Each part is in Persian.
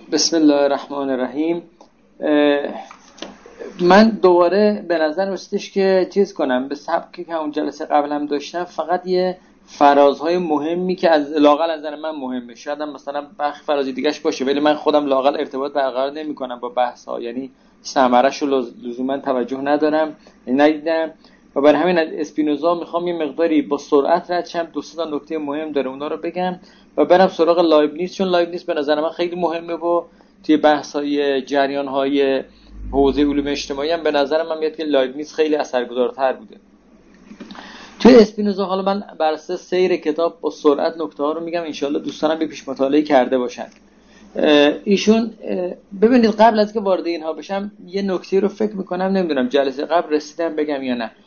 بسم الله الرحمن الرحیم. من دوباره به نظر رسیدش که چیز کنم به سبکی که اون جلسه قبل هم داشتم، فقط یه فرازهای مهمی که از لااقل از نظر من مهمه، شاید هم مثلا بخش فرازی دیگه‌اش باشه ولی من خودم لااقل ارتباط برقرار نمی‌کنم با بحث‌ها، یعنی ثمره‌اش رو لزوما توجه ندارم، ندیدم و برای همین از اسپینوزا میخوام یه مقداری با سرعت رد شم. دو سه تا نکته مهم داره اونا رو بگم و برم سراغ لایبنیتس، چون لایبنیتس به نظر من خیلی مهمه و توی بحث‌های جریان‌های حوزه علوم اجتماعی هم به نظر من میاد که لایبنیتس خیلی اثرگذارتر بوده. توی اسپینوزا حالا من بر اساس سیر کتاب با سرعت نکته‌ها رو میگم، انشالله دوستانم به پیش مطالعه کرده باشن. ایشون ببینید قبل از که وارد اینها بشم یه نکته رو فکر میکنم، نمیدونم جلسه قبل رسیدم بگم یا نه.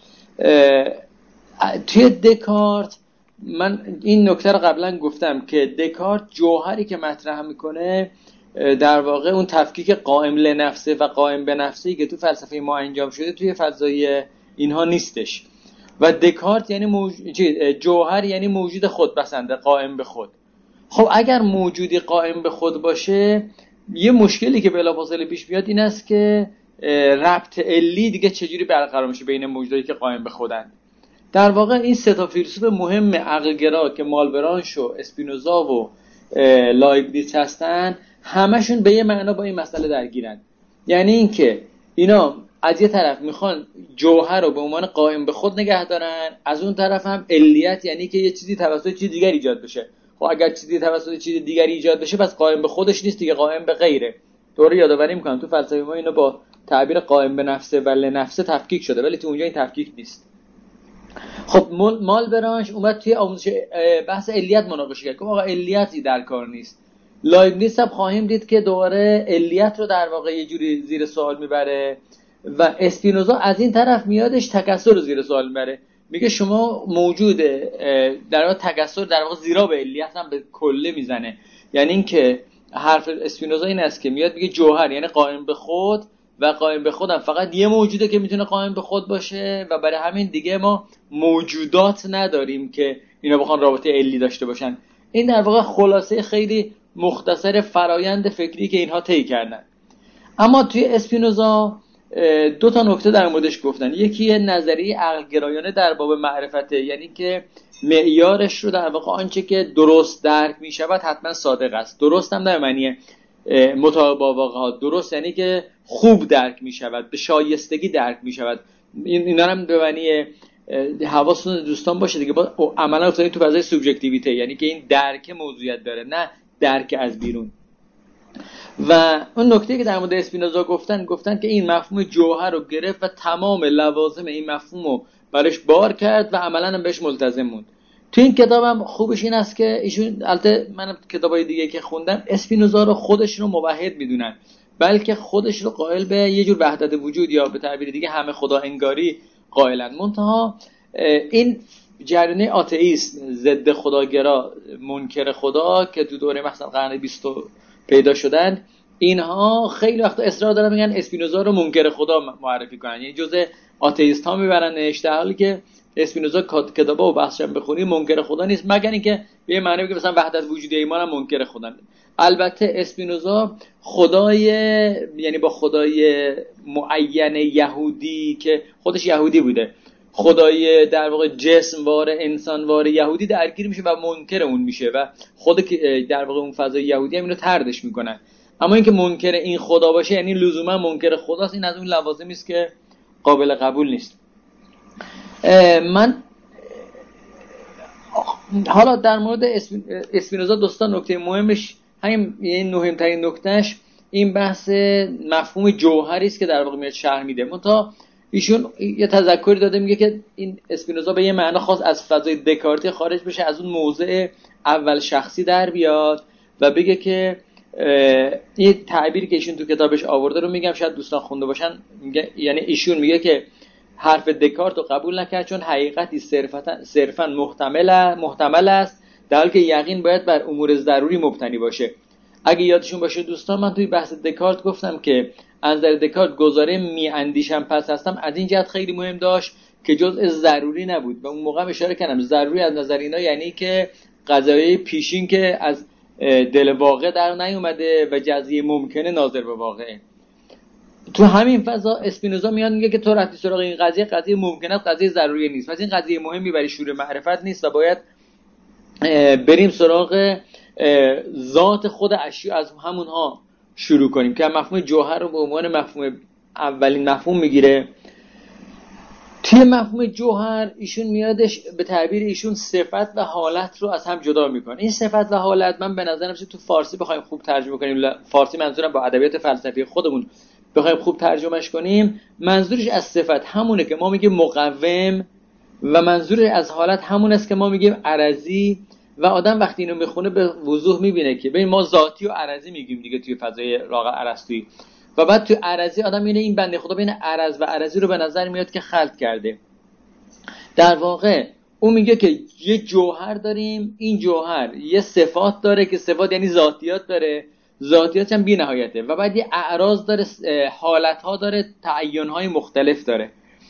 توی دکارت من این نکته رو قبلا گفتم که دکارت جوهری که مطرح میکنه در واقع اون تفکیک قائم لنفسه و قائم به نفسی که تو فلسفه ما انجام شده توی فضای اینها نیستش و دکارت یعنی جوهر یعنی موجود خودپسنده، قائم به خود. خب اگر موجودی قائم به خود باشه، یه مشکلی که بلافاصله پیش بیاد این است که ربط علی دیگه چجوری برقرار میشه بین موجودایی که قائم به خودن. در واقع این سه تا فیلسوف مهم عقلگرا که مالبرانش و اسپینوزا و لایبنیتس هستن، همشون به یه معنا با این مسئله درگیرن. یعنی این که اینا از یه طرف میخوان جوهر رو به عنوان قائم به خود نگه دارن، از اون طرف هم علیت یعنی که یه چیزی توسط چیز دیگر ایجاد بشه. خب اگر چیزی توسط چیز دیگر ایجاد بشه پس قائم به خودش نیست دیگه، قائم به غیره. طوری یادآوری میکنم تو فلسفه ما اینو با تعبیر قائم به نفسه و لنفسه تفکیک شده، ولی تو اونجا این تفکیک نیست. خب مالبرانش اومد توی آموزش بحث علیت مناقشه کرد که آقا علیتی در کار نیست. لایبنیتس هم خواهیم دید که دوباره علیت رو در واقع یه جوری زیر سوال میبره و اسپینوزا از این طرف میادش تکثر رو زیر سوال میبره، میگه شما موجوده در واقع تکثر در واقع زیرا به علیت هم به کله میزنه. یعنی این که حرف اسپینوزا این است که میاد میگه جوهر یعنی قائم به خود و قائم به خودم فقط یه موجوده که میتونه قائم به خود باشه و برای همین دیگه ما موجودات نداریم که اینا بخوان رابطه علی داشته باشن. این در واقع خلاصه خیلی مختصر فرایند فکری که اینها طی کردن. اما توی اسپینوزا دو تا نکته در موردش گفتن. یکی نظریه عقلگرایانه در باب معرفته، یعنی که معیارش رو در واقع آنچه که درست درک می شود حتما صادق است. درست هم در معنی مطابق با واقعات، درست یعنی که خوب درک می شود، به شایستگی درک می شود. اینا هم به معنی حواستون دوستان باشه دیگه، با عملا افتادید تو فضای سوبژکتیویته، یعنی که این درک موضوعیت داره نه درک از بیرون. و اون نکته که در مورد اسپینوزا گفتن که این مفهوم جوهر رو گرفت و تمام لوازم این مفهوم رو برش بار کرد و عملا هم بهش ملتزم موند. تو این کتابم خوبش این است که ایشون، البته من کتابای دیگه که خوندم، اسپینوزا رو خودش رو موحد میدونن، بلکه خودش رو قائل به یه جور وحدت وجود یا به تعبیر دیگه همه خدا انگاری قائلن. منتها این جریان آتئیسم، ضد خداگرا، منکر خدا که تو دوره مثلا قرن 20 پیدا شدن، اینها خیلی وقتا اصرار دارن میگن اسپینوزا رو منکر خدا معرفی کنن، یعنی جزء آتئیست ها میبرنش، در حالی که اسپینوزا کتابا و بحثش بخونی منکر خدا نیست، مگر اینکه به معنی که مثلا وحدت وجودی ایمان هم منکر خدا. البته اسپینوزا خدای، یعنی با خدای معین یهودی که خودش یهودی بوده، خدای در واقع جسموار انسانوار یهودی درگیر میشه و منکر اون میشه و خود در واقع اون فضای یهودی هم اینو طردش میکنن. اما اینکه منکر این خدا باشه یعنی لزوما منکر خداست، این از اون لوازمی است که قابل قبول نیست. من حالا در مورد اسپینوزا دوستان نکته مهمش همین، یعنی مهمترین نکتهش این بحث مفهوم جوهری است که در واقع میاد شرح میده. منتها ایشون یه تذکری داده، میگه که این اسپینوزا به یه معنا خاص از فضای دکارتی خارج بشه، از اون موضع اول شخصی در بیاد و بگه که این تعبیری که ایشون تو کتابش آورده رو میگم، شاید دوستان خونده باشن. یعنی ایشون میگه که حرف دکارت رو قبول نکرد چون حقیقتی صرفاً محتمل است، در حالی که یقین باید بر امور ضروری مبتنی باشه. اگه یادشون باشه دوستان، من توی بحث دکارت گفتم که از نظر دکارت گزاره می اندیشم پس هستم از این جهت خیلی مهم داشت که جزء ضروری نبود و اون موقع اشاره کردم ضروری از نظر اینا یعنی که قضایای پیشین که از دل واقع در نیومده و جزیه ممکنه ناظر به واقعه. تو همین فضا اسپینوزا میاد میگه که تو رفتی سراغ این قضیه ممکنه است، قضیه ضروری نیست. پس این قضیه مهمی برای شروع معرفت نیست و باید بریم سراغ ذات خود اشیا، از همونها شروع کنیم که مفهوم جوهر رو به عنوان مفهوم اولین مفهوم میگیره. توی مفهوم جوهر ایشون میادش به تعبیر ایشون صفت و حالت رو از هم جدا میکنه. این صفت و حالت من به نظرم تو فارسی بخوایم خوب ترجمه کنیم، فارسی منظورم با ادبیات فلسفی خودمون بخوایم خوب ترجمهش کنیم، منظورش از صفت همونه که ما میگیم مقوم و منظورش از حالت همون است که ما میگیم عرضی. و آدم وقتی اینو میخونه به وضوح میبینه که ببین ما ذاتی و عرضی میگیم دیگه توی فضای راغ ارسطویی، و بعد توی عرضی آدم میبینه این بنده خدا بین عرض و عرضی رو به نظر میاد که خلط کرده. در واقع اون میگه که یه جوهر داریم، این جوهر یه صفات داره که صفات یعنی ذاتیات داره، ذاتیات هم بی نهایته، و بعد یه اعراض داره، حالتها داره، تعینهای مختلف داره.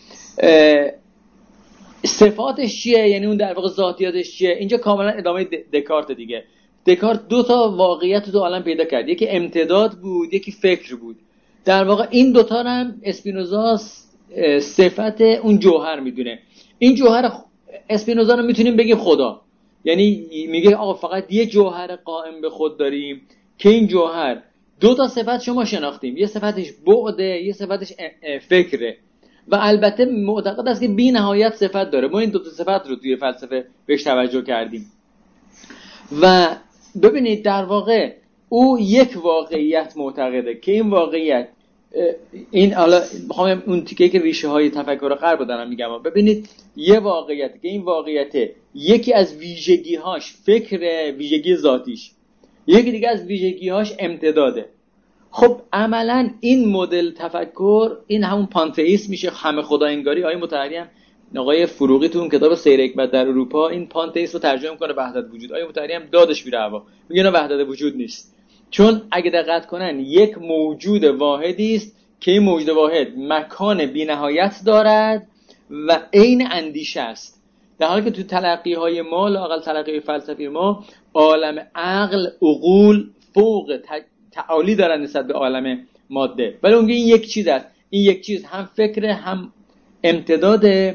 صفاتش چیه؟ یعنی اون در واقع ذاتیاتش چیه؟ اینجا کاملا ادامه دکارت دیگه. دکارت دو تا واقعیت تو عالم پیدا کرد، یکی امتداد بود، یکی فکر بود. در واقع این دوتا رو هم اسپینوزا صفت اون جوهر میدونه. این جوهر اسپینوزا رو میتونیم بگیم خدا، یعنی میگه آقا فقط یه جوهر قائم به خود داریم که این جوهر دو تا صفت شما شناختیم، یه صفتش بعده، یه صفتش فکره، و البته معتقد است که بی نهایت صفت داره. ما این دو تا صفت رو توی فلسفه بهش توجه کردیم. و ببینید در واقع او یک واقعیت معتقده که این واقعیت، این حالا بخوام اون تیکه که ریشه های تفکر غرب رو دارم میگم، ببینید یه واقعیت که این واقعیت یکی از ویژگی هاش فکر، ویژگی ذاتیش، یکی دیگه از ویژگی هاش امتداده. خب عملا این مدل تفکر، این همون پانتئیسم میشه، همه خدا انگاری. آقای مطهری هم، آقای فروغی تو اون کتاب سیر حکمت در اروپا این پانتئیسم رو ترجمه میکنه وحدت وجود. آقای مطهری هم دادش میره هوا، میگه نه وحدت وجود نیست، چون اگه دقت کنن یک موجود واحدی است که این موجود واحد مکان بی‌نهایت دارد و عین اندیشه است، در حالی که تو تلقی های ما، لااقل تلقی فلسفی ما، عالم عقل، عقول فوق تعالی دارن نسبت به عالم ماده، ولی اون این یک چیز است. این یک چیز هم فکر هم امتداده.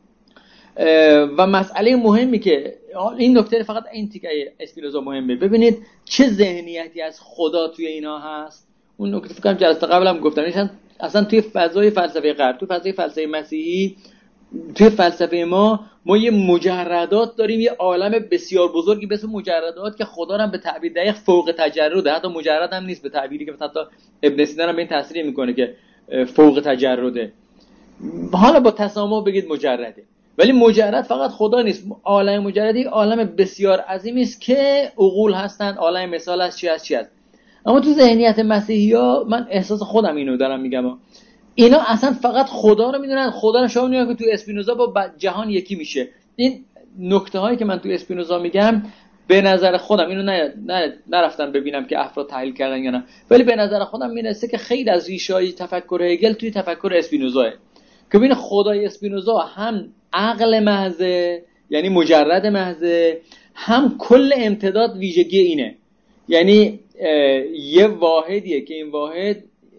و مسئله مهمی که این نکته فقط این تیکه اسپینوزا مهمه، ببینید چه ذهنیتی از خدا توی اینا هست. اون نکته فکر کنم جلسه قبلم گفتم، اصلا توی فضای فلسفه غرب، توی فضای فلسفه مسیحی، توی فلسفه ما یه مجردات داریم، یه عالم بسیار بزرگی به اسم مجردات که خدا رو به تعبیر دقیق فوق تجرده، حتی مجرد هم نیست، به تعبیری که حتی ابن سینا هم به این تصریح میکنه که فوق تجرده. حالا با تسامح بگید مجرده، ولی مجرد فقط خدا نیست. عالم مجردی عالم بسیار عظیمی است که عقول هستند، عالم مثال است، چی است. اما تو ذهنیت مسیحی‌ها من احساس خودم اینو دارم میگم، اینا اصلا فقط خدا رو میدونن. خدا رو شما میگن که تو اسپینوزا با جهان یکی میشه. این نکته هایی که من تو اسپینوزا میگم به نظر خودم، اینو نرفتم ببینم که افراد تحلیل کردن یا نه، ولی به نظر خودم میرسه که خیلی از ریشه‌های تفکر هگل توی تفکر اسپینوزاه، که ببین خدای اسپینوزا هم عقل محضه، یعنی مجرد محضه، هم کل امتداد ویژگی اینه، یعنی یه واحدیه که این واحد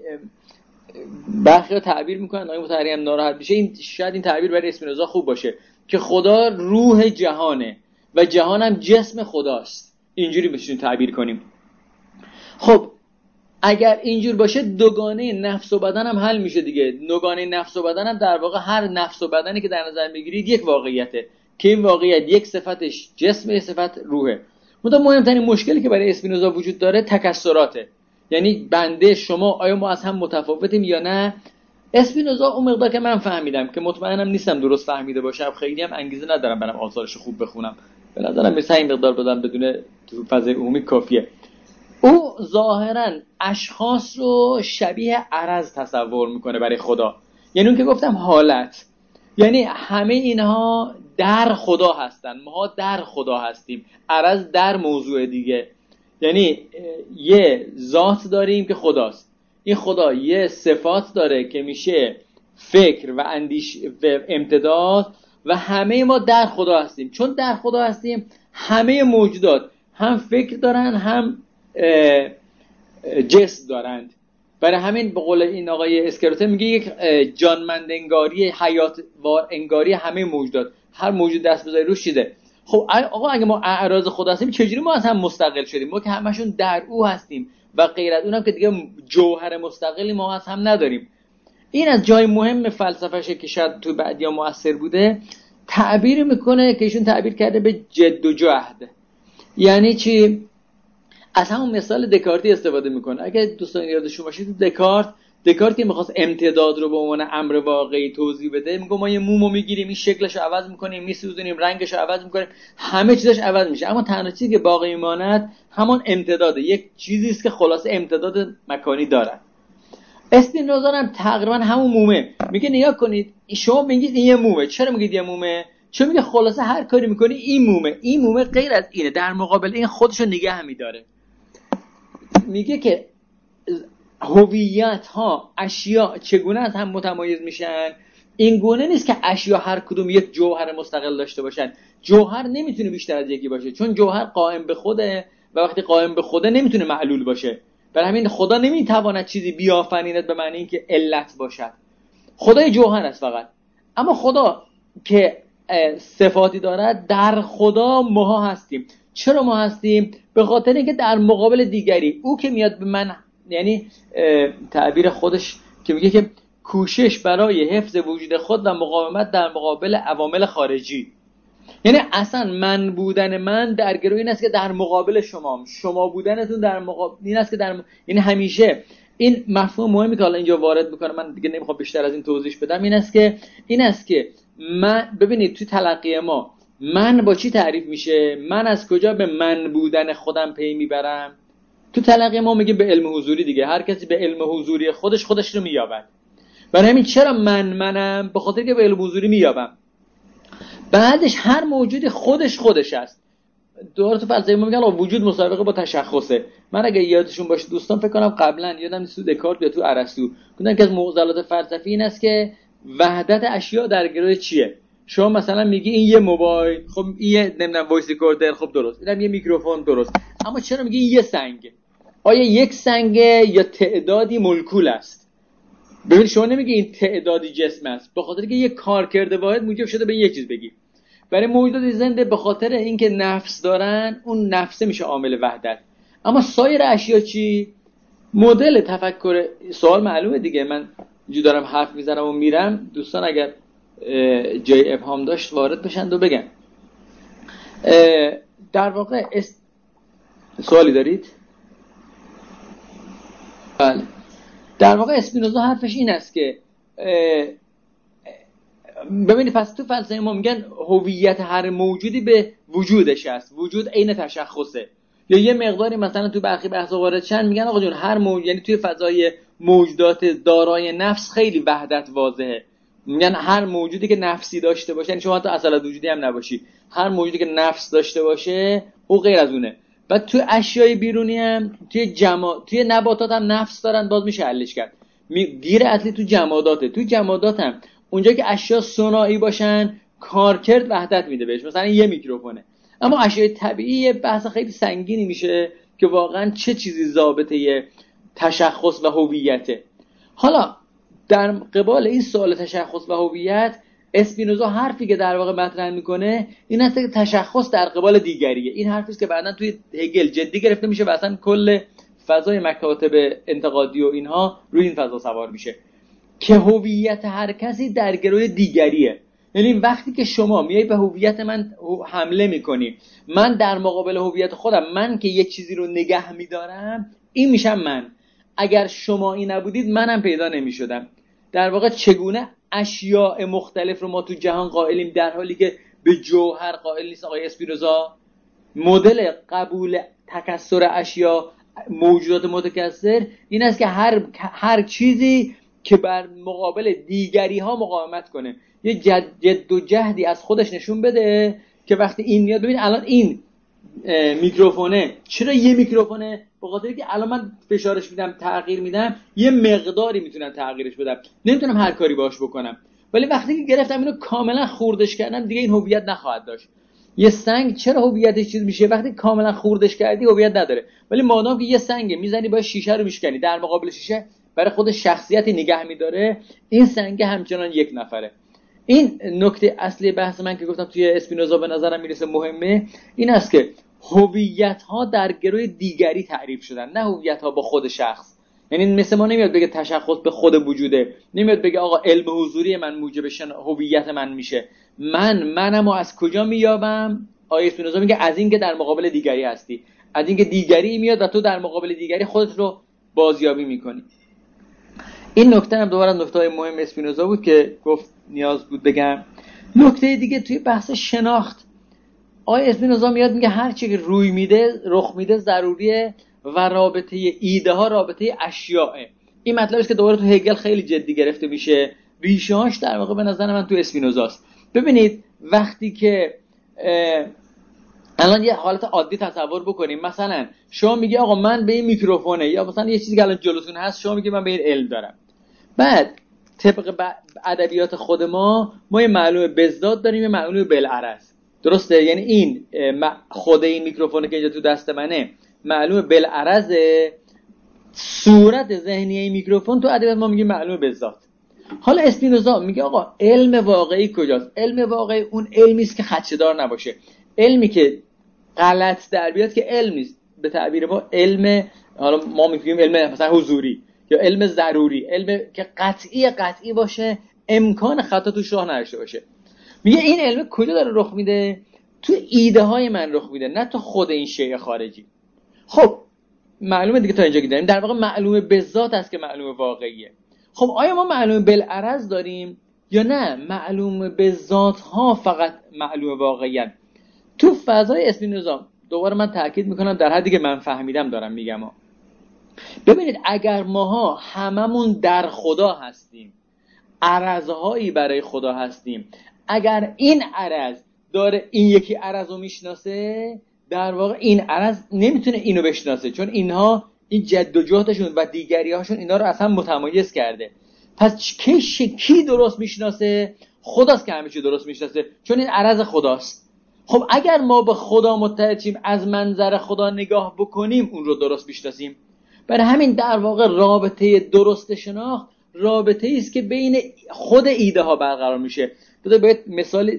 برخی رو تعبیر میکنن، آقای مطهری هم ناراحت میشه، این شاید این تعبیر برای اسپینوزا خوب باشه که خدا روح جهانه و جهان هم جسم خداست. اینجوری بتونیم تعبیر کنیم. خب اگر اینجور باشه دوگانه نفس و بدن هم حل میشه دیگه. دوگانه نفس و بدن هم در واقع هر نفس و بدنی که در نظر میگیرید یک واقعیته که این واقعیت یک صفتش جسم، یک صفت روحه. مهمترین مشکلی که برای اسپینوزا وجود داره تکثراته، یعنی بنده شما آیا ما از هم متفاوتیم یا نه. اسپینوزا اون مقدار که من فهمیدم که مطمئنم نیستم درست فهمیده باشم، خیلی هم انگیزه ندارم برام آثارش خوب بخونم، به نظرم مثلا این مقدار بدن بدون تو فضای عمومی کافیه. او ظاهرا اشخاص رو شبیه عرض تصور میکنه برای خدا، یعنی اون که گفتم حالت، یعنی همه اینها در خدا هستن، ما در خدا هستیم، عرض در موضوع دیگه. یعنی یه ذات داریم که خداست، این خدا یه صفات داره که میشه فکر و امتداد، و همه ما در خدا هستیم. چون در خدا هستیم همه موجودات، هم فکر دارن هم جسم دارند. برای همین به قول این آقای اسکروته میگه یک جانمند انگاری، حیات وار انگاری همه موجودات، هر موجود دست بذاری روش چیزه. خب آقا اگه ما اعراض خدا هستیم چجوری ما از هم مستقل شدیم؟ ما که همشون در او هستیم و غیر از اونم که دیگه جوهر مستقلی ما از هم نداریم. این از جای مهم فلسفهشه که شاید تو بعدیا مؤثر بوده. تعبیر میکنه که ایشون تعبیر کرده به جد و جهد. یعنی چی؟ از همون مثال دکارتی استفاده میکنه. اگه دوستان یادشون باشه تو دکارت که میخواست امتداد رو به عنوان امر واقعی توضیح بده، میگه ما یه مومو میگیریم، این شکلش رو عوض میکنیم، میسوزونیم، رنگش رو عوض میکنیم، همه چیزش عوض میشه، اما تنها چیزی که باقی میماند همون امتداده. یک چیزی است که خلاصه امتداد مکانی داره. اسپینوزا هم تقریبا همون مومه. میگه نگاه کنید، شما میگید این یه مومه. چرا میگید یه مومه؟ چون میگه خلاصه هر کاری میکنی این مومه غیر از اینه، در مقابل این خودشو نگه میداره. میگه که هویت ها، اشیاء چگونه از هم متمایز میشن؟ این گونه نیست که اشیاء هر کدوم یک جوهر مستقل داشته باشن. جوهر نمیتونه بیشتر از یکی باشه، چون جوهر قائم به خوده و وقتی قائم به خوده نمیتونه معلول باشه. برای همین خدا نمیتواند چیزی بیافریند به معنی اینکه علت باشد. خدای جوهر است فقط. اما خدا که صفاتی دارد، در خدا ماها هستیم. چرا ما هستیم؟ به خاطر اینکه در مقابل دیگری، او که میاد به من، یعنی تعبیر خودش که میگه که کوشش برای حفظ وجود خود و مقاومت در مقابل عوامل خارجی، یعنی اصلا من بودن من در گروه این است که در مقابل شما بودنتون در مقابل این است که یعنی همیشه این مفهوم مهمی که حالا اینجا وارد میکنم، من دیگه نمیخوام بیشتر از این توضیح بدم، این است که من، ببینید تو تلقی ما من با چی تعریف میشه؟ من از کجا به من بودن خودم پی میبرم؟ تو تلقی ما میگه به علم حضوری دیگه. هر کسی به علم حضوری خودش رو مییابد. برای همین چرا منم؟ به خاطر که به علم حضوری مییابم. بعدش هر موجودی خودش است. دوباره تو فلسفه ما میگن وجود مسابقه با تشخصه. من اگه یادشون باشه دوستان، فکر کنم قبلا یادم نیست تو دکارت یا تو ارسطو گفتن که از معضلات فلسفی این است که وحدت اشیاء در گروه چیه. شما مثلا میگی این یه موبایل، خب این یه نمیدونم وایس ریکوردر، خب درست، اینم یه میکروفون، درست، اما چرا میگی این یه سنگ؟ آیا یک سنگ یا تعدادی مولکول است؟ ببین شما نمیگی این تعدادی جسم است، به خاطر اینکه یه کارکرد واحد موجب شده به یک چیز بگی. برای موجودات زنده به خاطر اینکه نفس دارن، اون نفسه میشه عامل وحدت. اما سایر اشیا چی؟ مدل تفکر. سوال معلومه دیگه، من اینجوری دارم حرف میزنم و میرم، دوستان اگر جای ابهام داشت وارد بشن و بگن. در واقع سوالی دارید؟ بله. در واقع اسپینوزا حرفش این است که ببینید، پس تو فلسفه ما میگن هویت هر موجودی به وجودش است. وجود عین تشخصه. یا یه مقداری مثلا تو برخی بحثا وارد شدن میگن آقا جون هر موجود، یعنی توی فضای موجودات دارای نفس خیلی وحدت واضحه. میگن هر موجودی که نفسی داشته باشه، یعنی شما حتی اصالت وجودی هم نباشی، هر موجودی که نفس داشته باشه او غیر از اونه. و تو اشیای بیرونی هم توی نباتات هم نفس دارن، باز میشه حلش کرد. گیر اصلی تو جماداته. تو جمادات هم اونجا که اشیا صناعی باشن کارکرد وحدت میده بهش، مثلا یه میکروفونه. اما اشیای طبیعی یه بحث خیلی سنگینی میشه که واقعا چه چیزی ضابطه تشخص و هویته. حالا در قبال این سوال تشخص و هویت، اسپینوزا حرفی که در واقع مطرح میکنه این است که تشخص در قبال دیگریه. این حرفی است که بعداً توی هگل جدی گرفته میشه و اصلا کل فضای مکاتب انتقادی و اینها روی این فضا سوار میشه که هویت هر کسی در گروه دیگریه. یعنی وقتی که شما میای به هویت من حمله میکنی، من در مقابل هویت خودم، من که یک چیزی رو نگه میدارم، این میشم من. اگر شما این نبودید منم پیدا نمیشدم. در واقع چگونه اشیاء مختلف رو ما تو جهان قائلیم در حالی که به جوهر قائل نیست آقای اسپینوزا؟ مدل قبول تکثر اشیاء، موجودات متکثر، این است که هر چیزی که بر مقابل دیگری ها مقاومت کنه، یه جد و جهدی از خودش نشون بده که وقتی این میاد، ببین الان این میکروفونه، چرا یه میکروفونه؟ به خاطر که الان من فشارش میدم، تغییر میدم، یه مقداری میتونم تغییرش بدم، نمیتونم هر کاری باش بکنم. ولی وقتی که گرفتم اینو کاملا خوردش کردم، دیگه این هویت نخواهد داشت. یه سنگ چرا هویتش چیز میشه؟ وقتی کاملا خوردش کردی هویت نداره. ولی مادام که یه سنگ میزنی با شیشه رو میشکنی، در مقابل شیشه برای خود شخصیتی نگه میداره، این سنگ همچنان یک نفره. این نکته اصلی بحث من که گفتم توی اسپینوزا به نظرم میرسه مهمه، این است که هویت ها در گروه دیگری تعریف شدن، نه هویت ها با خود شخص. یعنی مثل ما نمیاد بگه تشخص به خود وجوده، نمیاد بگه آقا علم حضوری من موجب هویت من میشه. منمو از کجا مییابم؟ آیه اسپینوزا میگه از این که در مقابل دیگری هستی، از این که دیگری میاد و تو در مقابل دیگری خودت رو بازیابی میکنی. این نکته هم دوباره نکته مهم اسپینوزا بود که گفت نیاز بود بگم. نکته دیگه توی بحث شناخت، آیه اسپینوزا میاد میگه هر چی که روی میده، رخ میده ضروریه و رابطه ایده ها رابطه اشیاء. این مطلبی است که دوباره تو هگل خیلی جدی گرفته میشه، ریشه هاش در واقع به نظر من تو اسپینوزاست. ببینید وقتی که الان یه حالت عادی تصور بکنیم، مثلا شما میگی آقا من به این میکروفونه، یا مثلا یه چیزی که الان جلوتون هست شما میگی من به این علم دارم. بعد طبق ادبیات خود ما یه معلومه بزداد داریم، یه معلومه بالعرض، درسته؟ یعنی این خود این میکروفونه که اینجا تو دست منه معلومه بالعرض، صورت ذهنی این میکروفون تو ادبیات ما میگیم معلومه بزداد. حالا اسپینوزا میگه آقا علم واقعی کجاست؟ علم واقعی اون علمی است که خدشه‌دار نباشه، علمی که غلط در بیاد که علم نیست. به تعبیر ما علم، حالا ما میگیم علم مثلا حضوری یا علم ضروری، علم که قطعی باشه، امکان خطا توش راه نداشته باشه. میگه این علم کجا داره رخ میده؟ تو ایده های من رخ میده، نه تو خود این شیء خارجی. خب معلومه دیگه تا اینجا که داریم در واقع معلومه به ذات است که معلومه واقعیه. خب آیا ما معلومه بالعرض داریم یا نه معلومه به ذات ها فقط معلومه واقعیه؟ تو فضای اسپینوزا دوباره من تاکید میکنم در حدی که من فهمیدم دارم میگم ببینید اگر ماها هممون در خدا هستیم، عرضهایی برای خدا هستیم، اگر این عرض داره این یکی عرض رو میشناسه، در واقع این عرض نمیتونه اینو بشناسه، چون اینها این جد و جهدشون و دیگری هاشون اینا رو اصلا متمایز کرده. پس کی درست میشناسه؟ خداست که همه چی درست میشناسه، چون این عرض خداست. خب اگر ما به خدا متحد شیم، از منظر خدا نگاه بکنیم، اون رو درست میشناسیم. برای همین در واقع رابطه درست شناخت رابطه‌ای است که بین خود ایده ها برقرار میشه. باید مثال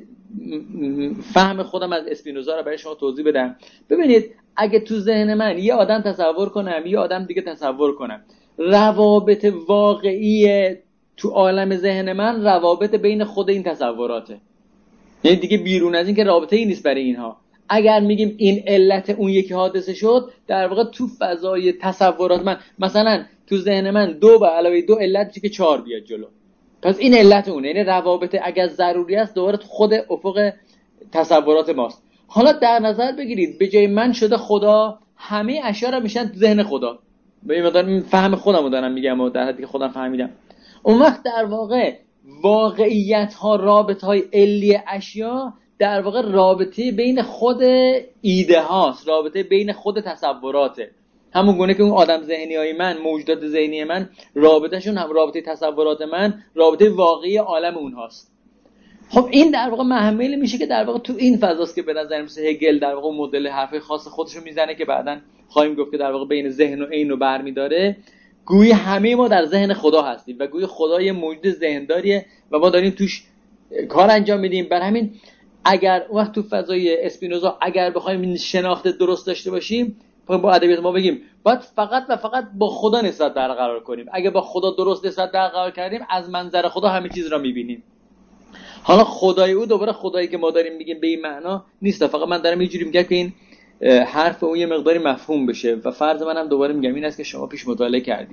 فهم خودم از اسپینوزا رو برای شما توضیح بدم. ببینید اگه تو ذهن من یه آدم تصور کنم، یه آدم دیگه تصور کنم، روابط واقعی تو عالم ذهن من روابط بین خود این تصوراته، یعنی دیگه بیرون از این که رابطه ای نیست برای اینها. اگر میگیم این علت اون یکی حادثه شد، در واقع تو فضای تصورات من، مثلا تو ذهن من 2 به علاوه 2 علت میشه که 4 بیاد جلو، پس این علت اونه. یعنی روابط اگر ضروری است دوباره تو خود افق تصورات ماست. حالا در نظر بگیرید به جای من شده خدا، همه اشیا را میشن تو ذهن خدا. به این مقدار فهم خودم رو دارم میگم و در حدی که خودم فهمیدم. اون وقت در واقع واقعیت ها، رابط های علی اشیا در واقع رابطه بین خود ایده هاست، رابطه بین خود تصوراته. همون گونه که اون آدم ذهنی های من، موجودات ذهنی من، رابطهشون هم رابطه تصورات من، رابطه واقعی عالم اونهاست. خب این در واقع محمل میشه که در واقع تو این فضاست که به نظر میاد هگل در واقع مدل حرفه خاص خودشو میزنه که بعداً خواهیم گفت که در واقع بین ذهن و عین رو برمی‌داره. گویی همه ما در ذهن خدا هستیم و گویی خدا یه موجود ذهنداریه و ما داریم توش کار انجام میدیم. برای همین اگر وقت تو فضای اسپینوزا اگر بخوایم شناخت درست داشته باشیم، با ادبیات ما بگیم باید فقط و فقط با خدا نسبت برقرار کنیم. اگه با خدا درست نسبت برقرار کردیم، از منظر خدا همه چیز را میبینیم. حالا خدای او دوباره خدایی که ما داریم میگیم به این معنا نیست، فقط من دارم یه جوری میگم که این حرف اون یه مقداری مفهوم بشه و فرض منم دوباره میگم این است که شما پیش مطالعه کردید.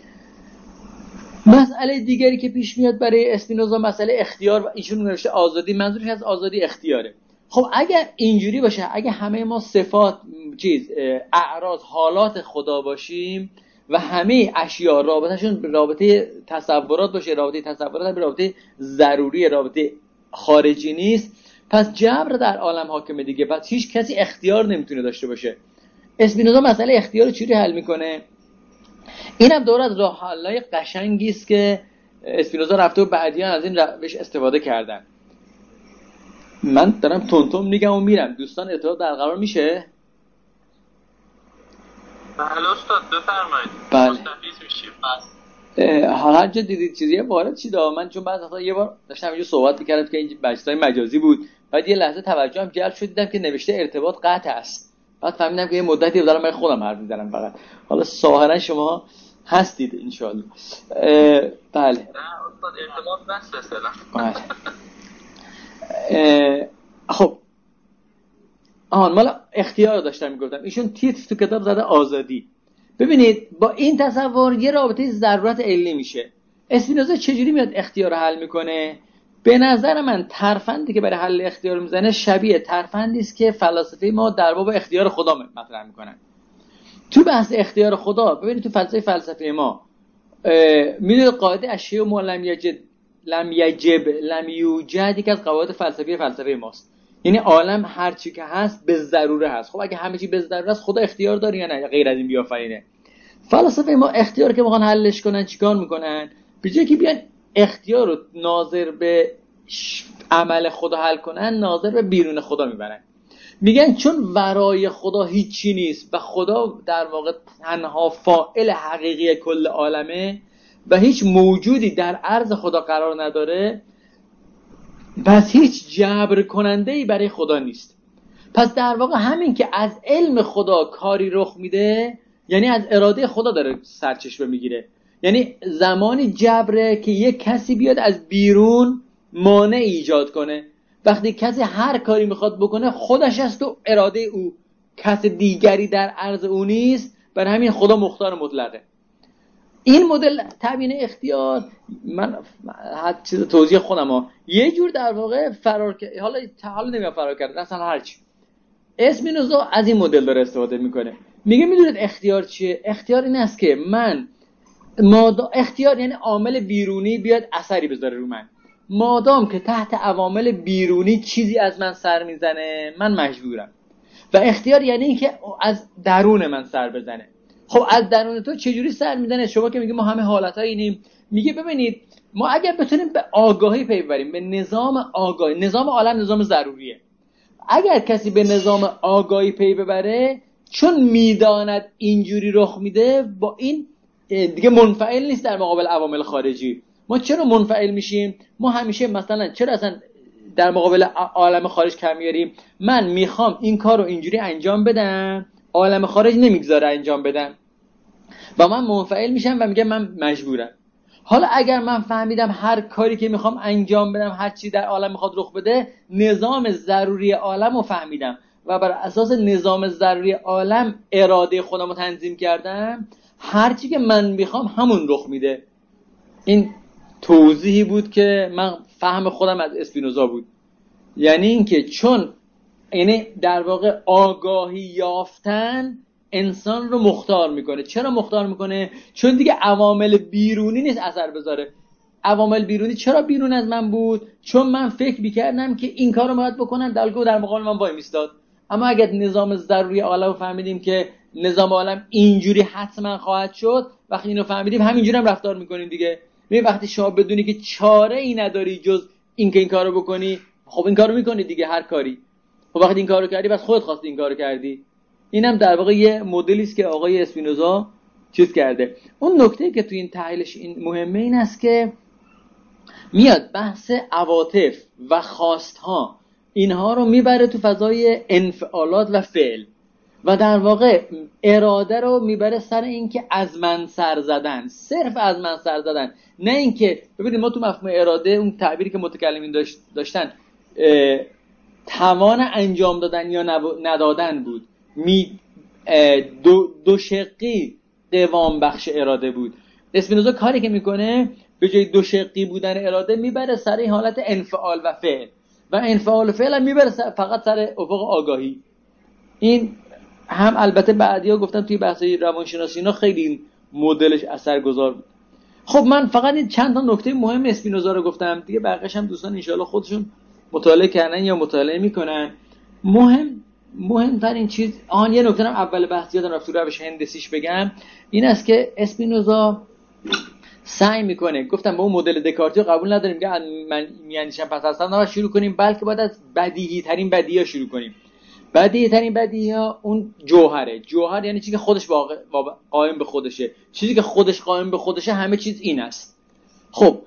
مسئله دیگری که پیش میاد برای اسپینوزا مسئله اختیار، و ایشون نوشته آزادی، منظورش از آزادی اختیاره. خب اگر اینجوری باشه، اگه همه ما صفات اعراض حالات خدا باشیم و همه اشیا رابطهشون رابطه تصورات باشه، رابطه تصورات رابطه ضروری، رابطه خارجی نیست، پس جبر در عالم حاکمه دیگه، پس هیچ کسی اختیار نمیتونه داشته باشه. اسپینوزا مسئله اختیار رو چجوری حل میکنه؟ اینم دور از راه حل‌های قشنگی است که اسپینوزا رفته و بعدیان از این روش استفاده کردن. من دارم تونتون میگم و میرم. دوستان ارتباط برقرار میشه؟ بله استاد بفرمایید. بله. مستفیض میشیم. حالا هر جا دیدید چیزیه وارد شید. من چون بعد وقتا یه بار داشتم اینجا صحبت میکردم که این بحثای مجازی بود، بعد یه لحظه توجهم جلب شد دیدم که نوشته ارتباط قطع است. بعد فهمیدم که یه مدتی دارم من خودم حرف میزنم فقط. حالا ظاهرا شما هستید ان شاء الله. بله. نه استاد ارتباط بس اصلا. خب مالا اختیار داشتم میگفتم. ایشون تیتر تو کتاب زده آزادی. ببینید با این تصور یه رابطه ضرورت علی میشه. اسپینوزا چجوری میاد اختیار رو حل میکنه؟ به نظر من ترفندی که برای حل اختیار میزنه شبیه ترفندی است که فلاسفه ما در باب اختیار خدا مطرح میکنن. تو بحث اختیار خدا ببینید تو فلسفه ما میدونید قاعده اشیاء ما لم یوجد یک از قواعد فلسفه ماست. یعنی عالم هر چی که هست به ضروره هست. خب اگه همه چی به ضروره است خدا اختیار داره یا نه؟ غیر از این بیافرینه. فلاسفه ما اختیار که میخوان حلش کنن چیکار میکنن؟ به جای که بیان اختیار رو ناظر به عمل خدا حل کنن، ناظر به بیرون خدا میبرن. میگن چون ورای خدا هیچی نیست و خدا در واقع تنها فاعل حقیقی کل عالمه و هیچ موجودی در عرض خدا قرار نداره، پس هیچ جبر کننده‌ای برای خدا نیست. پس در واقع همین که از علم خدا کاری رخ میده یعنی از اراده خدا داره سرچشمه میگیره. یعنی زمانی جبره که یک کسی بیاد از بیرون مانع ایجاد کنه. وقتی کسی هر کاری میخواد بکنه خودش است و اراده او، کس دیگری در عرض او نیست. بر همین خدا مختار مطلقه. این مدل تبیین اختیار من حد چیز توضیح خودم یه جور در واقع حالا نمیام فرار کرده اصلا هرچی. اسپینوزا از این مدل داره استفاده میکنه. میگه میدونید اختیار چیه؟ اختیار این است که من اختیار یعنی عامل بیرونی بیاد اثری بذاره رو من. مادام که تحت عوامل بیرونی چیزی از من سر میزنه من مجبورم. و اختیار یعنی این که از درون من سر بزنه. خب از درون تو چجوری سر میزنه؟ شما که میگه ما همه حالتایی اینیم. میگه ببینید ما اگر بتونیم به آگاهی پی ببریم، به نظام آگاهی، نظام عالم نظام ضروریه. اگر کسی به نظام آگاهی پی ببره چون میداند اینجوری رخ میده، با این دیگه منفعل نیست در مقابل عوامل خارجی. ما چرا منفعل میشیم؟ ما همیشه مثلا چرا اصلا در مقابل عالم خارج کم میاریم؟ من میخوام این کار رو اینجوری انجام بدم، عالم خارج نمیگذاره انجام بدم و من منفعل میشم و میگم من مجبورم. حالا اگر من فهمیدم هر کاری که میخوام انجام بدم، هر چی در عالم میخواد رخ بده، نظام ضروری عالم رو فهمیدم و بر اساس نظام ضروری عالم اراده خودم رو تنظیم کردم، هر چی که من میخوام همون رخ میده. این توضیحی بود که من فهم خودم از اسپینوزا بود. یعنی اینکه چون یعنی در واقع آگاهی یافتن انسان رو مختار میکنه. چرا مختار میکنه؟ چون دیگه عوامل بیرونی نیست اثر بذاره. عوامل بیرونی چرا بیرون از من بود؟ چون من فکر میکردم که این کار رو باید بکنم، در مقابل من وای میستاد. اما اگر نظام ضروری عالم رو فهمیدیم که نظام عالم اینجوری حتما خواهد شد، وقتی اینو فهمیدیم همینجوری هم رفتار میکنیم دیگه. وقتی شما بدونی که چاره ای نداری جز اینکه این کارو بکنی، خب این کارو میکنی دیگه، هر کاری. خب وقتی این کارو کردی بس خودت خواستی این کارو کردی. اینم در واقع یه مدلی است که آقای اسپینوزا چیز کرده. اون نکته‌ای که تو این تحلیلش این مهمه این است که میاد بحث عواطف و خواستها اینها رو میبره تو فضای انفعالات و فعل و در واقع اراده رو میبره سر این که از من سر زدن، صرف از من سر زدن. نه اینکه ببینید ما تو مفهوم اراده اون تعبیری که متکلمین داشتن توان انجام دادن یا ندادن بود. دو شقی قوام بخش اراده بود. اسپینوزا کاری که میکنه به جای دو شقی بودن اراده میبره سر این حالت انفعال و فعل و انفعال و فعل هم میبره فقط سر افق آگاهی. این هم البته بعدیا گفتم توی بحثای روانشناسی اینا خیلی مدلش اثرگذار بود. خب من فقط این چند تا نکته مهم اسپینوزا رو گفتم دیگه، بقیه‌اش هم دوستان انشالله خودشون مطالعه کردن یا مطالعه میکنن. مهمترین چیز یه نکته هم اول بحث یادم رفت تو روش هندسیش بگم، این است که اسپینوزا سعی میکنه، گفتم با اون مدل دکارتی رو قبول نداریم که من میاندیشم پس اصلا نباید شروع کنیم، بلکه باید از بدیهی ترین بدیهی ها شروع کنیم. بدیهی ترین بدیهی ها اون جوهره. جوهر یعنی چیزی که خودش قائم به خودشه. چیزی که خودش قائم به خودشه همه چیز این است. خب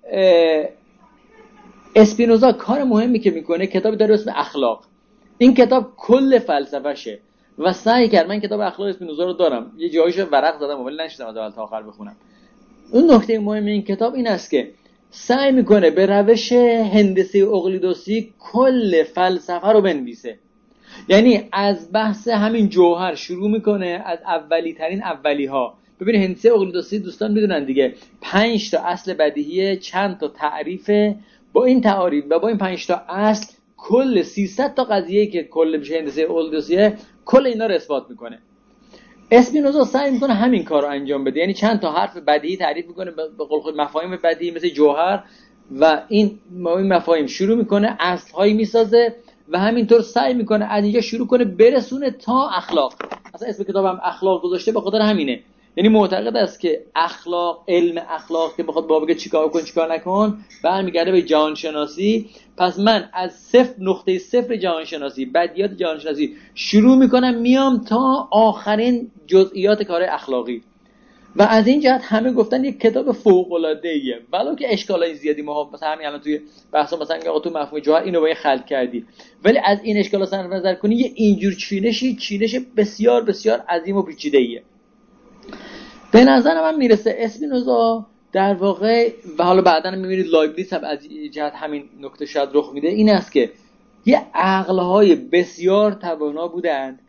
اسپینوزا کار مهمی که میکنه کتابی داره اسم اخلاق. این کتاب کل فلسفه‌شه و سعی کرد، من کتاب اخلاق اسپینوزا رو دارم، یه جاییشو ورق زدم ولی نشدم از اول تا آخر بخونم. اون نکته مهم این کتاب این است که سعی میکنه به روش هندسه اقلیدوسی کل فلسفه رو بنویسه. یعنی از بحث همین جوهر شروع میکنه، از اولی ترین اولی ها. ببینید هندسه اقلیدوسی دوستان میدونن دیگه 5 تا اصل بدیهی، چند تا تعریفه، با این تعاریف و با این 5 تا اصل کل 300 تا قضیه که کل میشه هندسه اقلیدوسیه، کل اینا رو اثبات میکنه. اسپینوزا سعی میکنه همین کار رو انجام بده، یعنی چند تا حرف بدیهی تعریف میکنه به قول خود مفاهیم بدیهی مثل جوهر و این مفاهیم شروع میکنه اصلهایی میسازه و همینطور سعی میکنه از اینجا شروع کنه برسونه تا اخلاق. اصلا اسم کتابم اخلاق گذاشته به خاطر همینه، یعنی معتقد است که اخلاق، علم اخلاق که بخواد بابا بگه چیکار کن چیکار نکن برمیگرده به جهان شناسی. پس من از صفر، نقطه صفر جهان شناسی، بدیهیات جهان شناسی شروع میکنم میام تا آخرین جزئیات کار اخلاقی. و از این جهت همه گفتن یک کتاب فوق العاده ایه، ولو که اشکالای زیادی ما مثلا همین الان توی بحثا مثلا میگه آقا تو مفهوم جوهر اینو باید خلق کردی، ولی از این اشکالا صرف نظر کنی یه اینجور چینش بسیار بسیار عظیم و پیچیده ایه. به نظر من میرسه اسپینوزا در واقع، و حالا بعداً میبینید لایبنیتس هم از جهت همین نکته شاید رخ میده، این است که یه عقل‌های بسیار توانا بودند.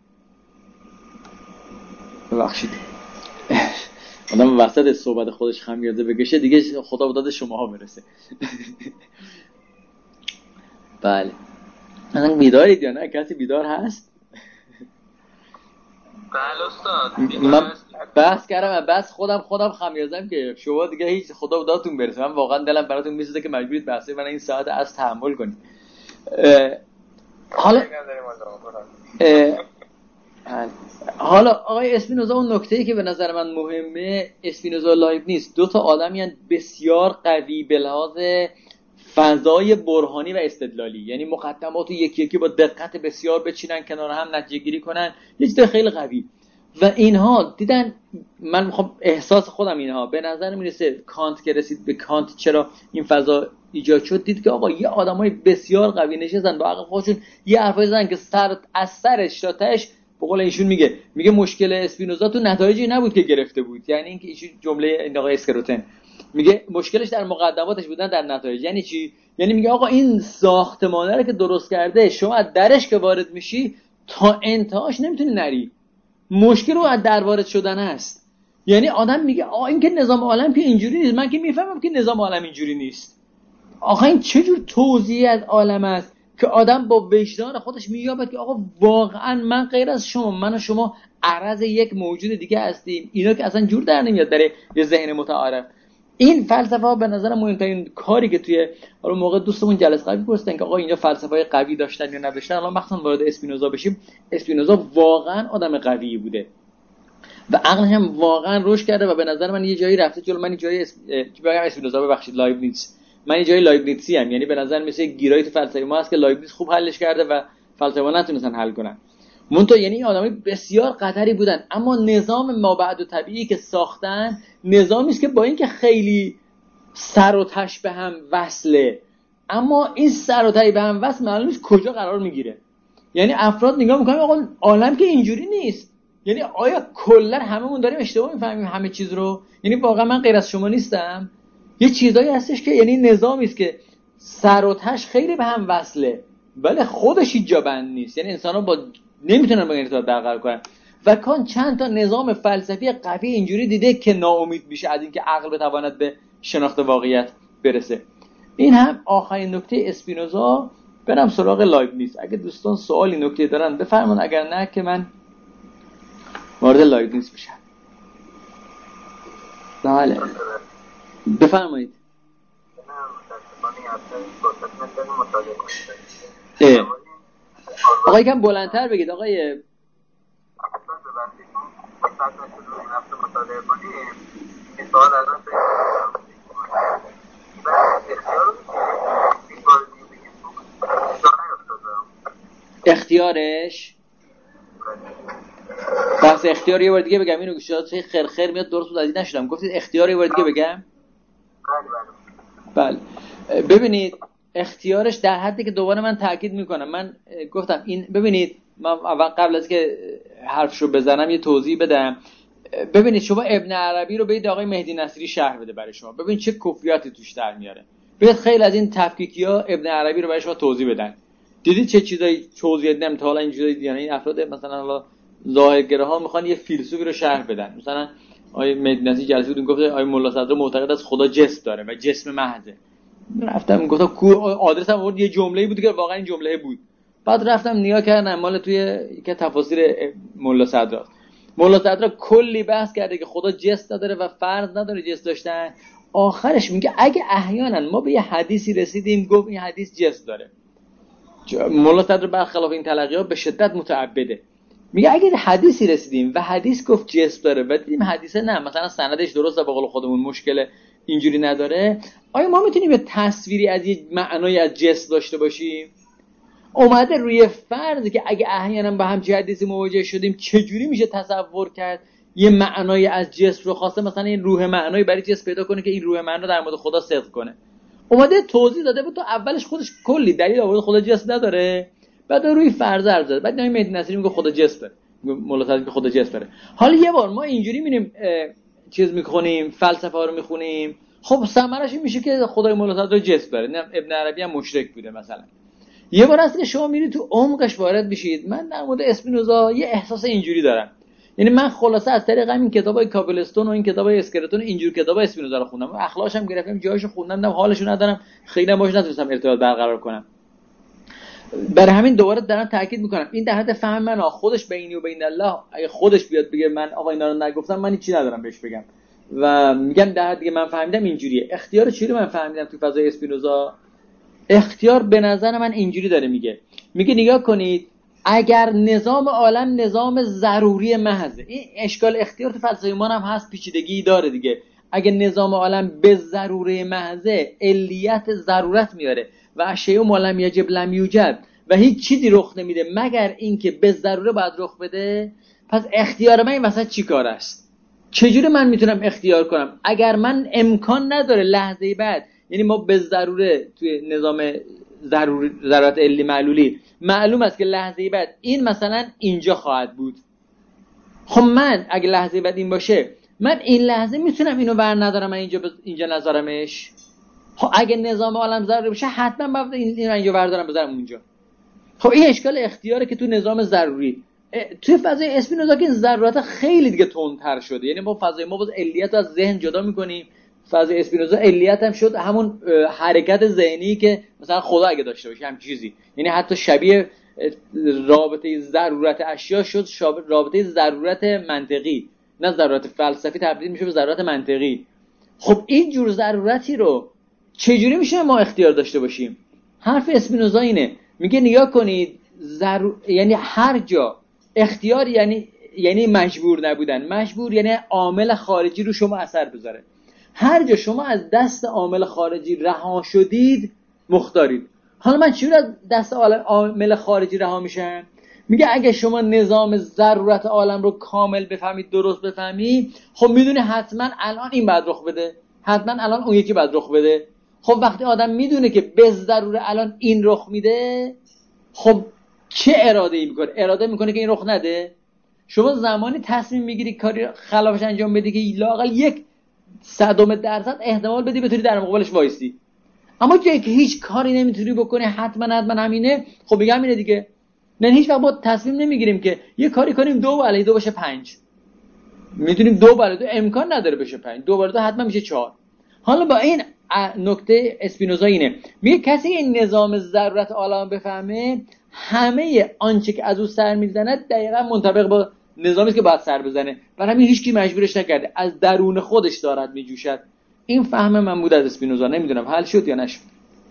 ببخشید آدم وسط صحبت خودش خمیازه بکشه دیگه خدا به داد شماها برسه. بله مثلا بیدارید یا نه؟ کسی بیدار هست؟ بله استاد. من بحث کردم، بس خودم خمیازم که شما دیگه هیچ خدا به دادتون برسه. من واقعا دلم براتون میسوزه که مجبورید بحثه من این ساعت از تحمل کنید. حالا آقای اسپینوزا اون نکته‌ای که به نظر من مهمه، اسپینوزا لایبنیتس دو تا آدمی هستند بسیار قوی به لحاظ فضای برهانی و استدلالی، یعنی مقدمات رو یکی یکی با دقت بسیار بچینن کنار هم نتیجه گیری کنن، یه چیز خیلی قوی. و اینها دیدن، من میخوام احساس خودم اینها به نظر میرسه کانت که رسید به کانت چرا این فضا ایجاد شد، دید که آقا یه آدمای بسیار قوی نشستن با عقل خودشون یه حرفایی زدن که از سرش تا تهش به قول ایشون میگه مشکل اسپینوزا تو نتایجی نبود که گرفته بود، یعنی اینکه ایشون جمله این آقای اسکروتن میگه مشکلش در مقدماتش بودن در نتایج. یعنی چی؟ یعنی میگه آقا این ساختمانه رو که درست کرده شما از درش که وارد میشی تا انتهاش نمیتونی نری، مشکل رو از در وارد شدن است. یعنی آدم میگه آقا این که نظام عالم که اینجوری نیست، من که میفهمم که نظام عالم اینجوری نیست. آقا این چه جور توضیحی از عالم است که آدم با وجدان خودش مییابد که آقا واقعا من غیر از شما، من و شما عرض یک موجود دیگه هستیم. اینا که اصلا جور در نمیاد در یه ذهن متعارف. این فلسفه ها به نظر مهمترین کاری که توی حالا موقع دوستمون جلسه قبلی پرسیدن که آقا اینجا فلسفه‌های قوی داشتن یا نداشتن، الان مخصوصا وارد اسپینوزا بشیم، اسپینوزا واقعا آدم قوی بوده و عقلش هم واقعا رشد کرده و به نظر من یه جایی رفته جلو. من یه جایی بگم اسپینوزا، ببخشید لایبنیتس، من یه جایی لایبنیتسی ام، یعنی به نظر میسه گیرای تو فلسفه ما هست که لایبنیتس خوب حلش کرده و فلسفه نتونستن حل کنن. منتها یعنی آدمای بسیار قطری بودن، اما نظام مابعد و طبیعی که ساختن نظامی است که با اینکه خیلی سر و تش به هم وصله، اما این سر و تهی به هم وصل معلوم نیست کجا قرار میگیره. یعنی افراد نگاه میکنن آقا عالم که اینجوری نیست، یعنی آیا کلا هممون داریم اشتباه میفهمیم همه چیز رو؟ یعنی واقعا من غیر از شما نیستم؟ یه چیزایی هستش که یعنی نظامی است که سر و تش خیلی به هم وصله ولی خودش هیچ جا بند نیست، یعنی انسان‌ها با نمیتونن با این ارتباط برقرار کنن. و کان چند تا نظام فلسفی قوی اینجوری دیده که ناامید میشه از اینکه عقل بتواند به شناخت واقعیت برسه. این هم آخرین نکته اسپینوزا. برم سراغ لایبنیتس. اگه دوستان سوالی نکته دارن بفرمایید، اگر نه که من وارد لایبنیتس بشم. بله بفرمایید. آقای کم بلندتر بگید آقای. این سوال الان اختیارش بحث اختیار یه بار دیگه بگم اینو گوشات خیر میاد درست متوجه نشدم. گفتید اختیار یه بار دیگه بگم؟ بله. ببینید اختیارش در حدی که دوباره من تاکید میکنم، من گفتم این، ببینید من اول قبل از که حرفشو بزنم یه توضیح بدم. ببینید شما ابن عربی رو برید آقای مهدی نصیری شرح بده برای شما، ببین چه کفریاتی توش در میاره. برید خیلی از این تفکیکیا ابن عربی رو برای شما توضیح بدن. دیدید چه چیزایی توضیح دادم تا حالا اینجوری دیدن؟ این افراد مثلا حالا ظاهرگراها میخوان یه فیلسوفی رو شرح بدن. مثلا آقای مهدی نصیری جلسه بودیم گفت آقای ملا صدرا معتقد است خدا جسم داره و جسم محضه. رفتم گفتم کو آدرسم آورد یه جمله‌ای بود که واقعا این جمله بود. بعد رفتم نگاه کردم مال توی یک تفاسیر ملا صدرا. ملا صدرا کلی بحث کرده که خدا جسم نداره و فرض نداره جسم داشتن. آخرش میگه اگه احیانا ما به یه حدیثی رسیدیم گفت این حدیث جسم داره. ملا صدرا برخلاف این تلقی‌ها به شدت متعبده. میگه اگه حدیثی رسیدیم و حدیث گفت جسم داره و دیدیم حدیثه نه مثلا سندش درسته به قول خودمون مشکل اینجوری نداره، آیا ما میتونیم یه تصویری از یه معنای از جسم داشته باشیم؟ اومده روی فرضی که اگه احیانا با همچین حدیثی مواجه شدیم چجوری میشه تصور کرد یه معنای از جسم رو، خواسته مثلا این روح معنایی برای جسم پیدا کنه که این روح معنا در مورد خدا صدق کنه. اومده توضیح داده بود تو اولش خودش کلی دلیل آورد خدا جسم نداره، بعد روی فرض عرض زد، بعد نمی مهدی نصیری میگه خدا جسم داره، مولا صدرا میگه خدا جسم داره. حالا یه بار ما اینجوری میریم چیز میخونیم فلسفه ها رو میخونیم، خب ثمرش این میشه که خدای مولا صدرا جسم داره. ابن عربی هم مشرک بوده مثلا. یه بار هست که شما میرید تو عمقش وارد بشید. من در مورد اسپینوزا یه احساس اینجوری دارم، یعنی من خلاصه از طریق همین کتابای کابلستون و این کتابای اسکلتون اینجور کتابای اسپینوزا رو خوندم، اخلاقش هم گرفتم، جایشو خوندم، حالشو ندارم، خیلی باش نتونستم ارتباط برقرار کنم. برای همین دوباره دارم تاکید میکنم این در حد فهم من، خودش بینی و بین الله اگه خودش بیاد بگه من آقا اینا رو نگفتم من هیچی ندارم بهش بگم و میگم در حدی که من فهمیدم اینجوریه. اختیار چی رو من فهمیدم تو فضای اسپینوزا؟ اختیار به نظر من اینجوری داره میگه نگاه کنید اگر نظام عالم نظام ضروری محضه، این اشکال اختیار تو فلسفه ما هم هست، پیچیدگی داره دیگه. اگه نظام عالم به ضروره محضه علیت ضرورت میاره و اشیاء ما لم یجب لم یوجد و هیچ چیزی رخ نمیده مگر اینکه به ضروره باید رخ بده، پس اختیار من این وسط چی کار است؟ چجوری من میتونم اختیار کنم اگر من امکان نداره لحظه بعد، یعنی ما به ضروره توی نظام ضرورت علی معلولی معلوم است که لحظه بعد این مثلا اینجا خواهد بود. خب من اگه لحظه بعد این باشه من این لحظه میتونم اینو ور ندارم، من اینجا نذارمش. خب اگه نظام عالم ضروری باشه حتما باید این اینجا بردارم بذارم اونجا. خب این اشکال اختیاره که تو نظام ضروری. توی فضای اسپینوزا که ضرورت خیلی دیگه تندتر شده، یعنی ما فضای ما باز علیت از ذهن جدا میکنیم. فضای اسپینوزا علیت هم شد همون حرکت ذهنی که مثلا خدا اگه داشته باشه هم چیزی، یعنی حتی شبیه رابطه ضرورت اشیا شد رابطه ضرورت منطقی، نه ضرورت فلسفی تبدیل میشه به ضرورت منطقی. خب این جور ضرورتی رو چجوری میشه ما اختیار داشته باشیم؟ حرف اسپینوزا اینه، میگه نگاه کنید یعنی هر جا اختیار یعنی مجبور نبودن، مجبور یعنی عامل خارجی رو شما اثر بذاره. هر جا شما از دست عامل خارجی رها شدید مختارید. حالا من چجوری از دست عامل خارجی رها میشم؟ میگه اگه شما نظام ضرورت عالم رو کامل بفهمید، درست بفهمید، خب میدونی حتما الان این بعد رخ بده، حتما الان اون یکی بعد رخ بده. خب وقتی آدم میدونه که به ضروره الان این رخ میده، خب چه اراده‌ای میکنه؟ اراده میکنه که این رخ نده. شما زمانی تصمیم میگیری کاری خلافش انجام بدی که لااقل 0.01% احتمال بدی بتونی در مقابلش وایسی. اما جایی که هیچ کاری نمیتونی بکنی حتما همینه، خب میگم همینه دیگه. نه هیچ وقت با تصمیم نمیگیریم که یه کاری کنیم 2 + 2 بشه 5. میدونیم 2 + 2 امکان نداره بشه 5، 2 + 2 حتما میشه 4. حالا با این نکته اسپینوزا اینه، میگه کسی این نظام ضرورت عالم بفهمه، همه آنچه که از او سر میزنه دقیقاً منطبق با نظامی است که باید سر بزنه. برای همین هیچ کی مجبورش نکرده، از درون خودش دارد میجوشد. این فهم من بود از اسپینوزا. نمیدونم حل شد یا نشد.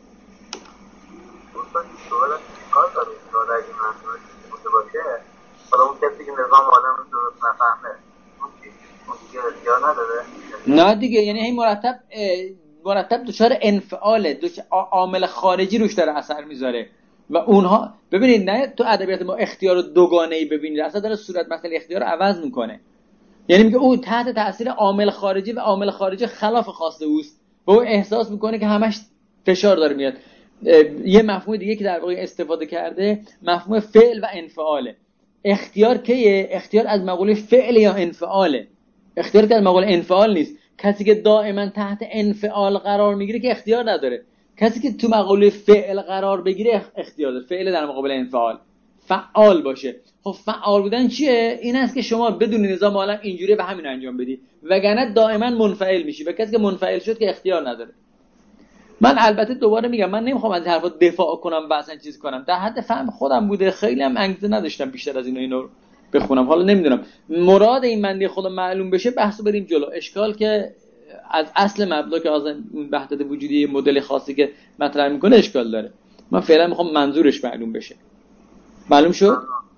حالا اون کسی که نظام عالم رو درست نفهمه اون دیگه اختیار نداره؟ نه دیگه، یعنی این مرتب دچار انفعاله، عامل خارجی روش داره اثر میذاره. و اونها ببینید نه تو ادبیات ما اختیار رو دوگانه‌ای ببینید، اصلا داره صورت مثلا اختیار رو عوض میکنه. یعنی میگه او تحت تاثیر عامل خارجی و عامل خارجی خلاف خواسته اوست و او احساس میکنه که همش فشار داره میاد. یه مفهوم دیگه که در واقع استفاده کرده مفهوم فعل و انفعاله. اختیار کیه؟ اختیار از مقوله فعل یا انفعاله. اختیار که از مقوله انفعال نیست. کسی که دائما تحت انفعال قرار میگیره که اختیار نداره. کسی که تو مقوله فعل قرار بگیره اختیار داره. فعل در مقابل انفعال، فعال باشه. خب فعال بودن چیه؟ این است که شما بدون نظام عالم اینجوری به همین انجام بدی، وگرنه دائما منفعل میشی و کسی که منفعل شد که اختیار نداره. من البته دوباره میگم من نمیخوام از حرفا دفاع کنم و اصلا چیز کنم، در حد فهم خودم بوده، خیلی هم انگیزه نداشتم بیشتر از اینو بخونم. حالا نمیدونم مراد این بنده خدا معلوم بشه بحثو بریم جلو. اشکال که از اصل مبدا که از اون وحدت وجودی مدل خاصی که مطرح میکنه اشکال داره. من فعلا میخوام منظورش معلوم بشه. معلوم شد؟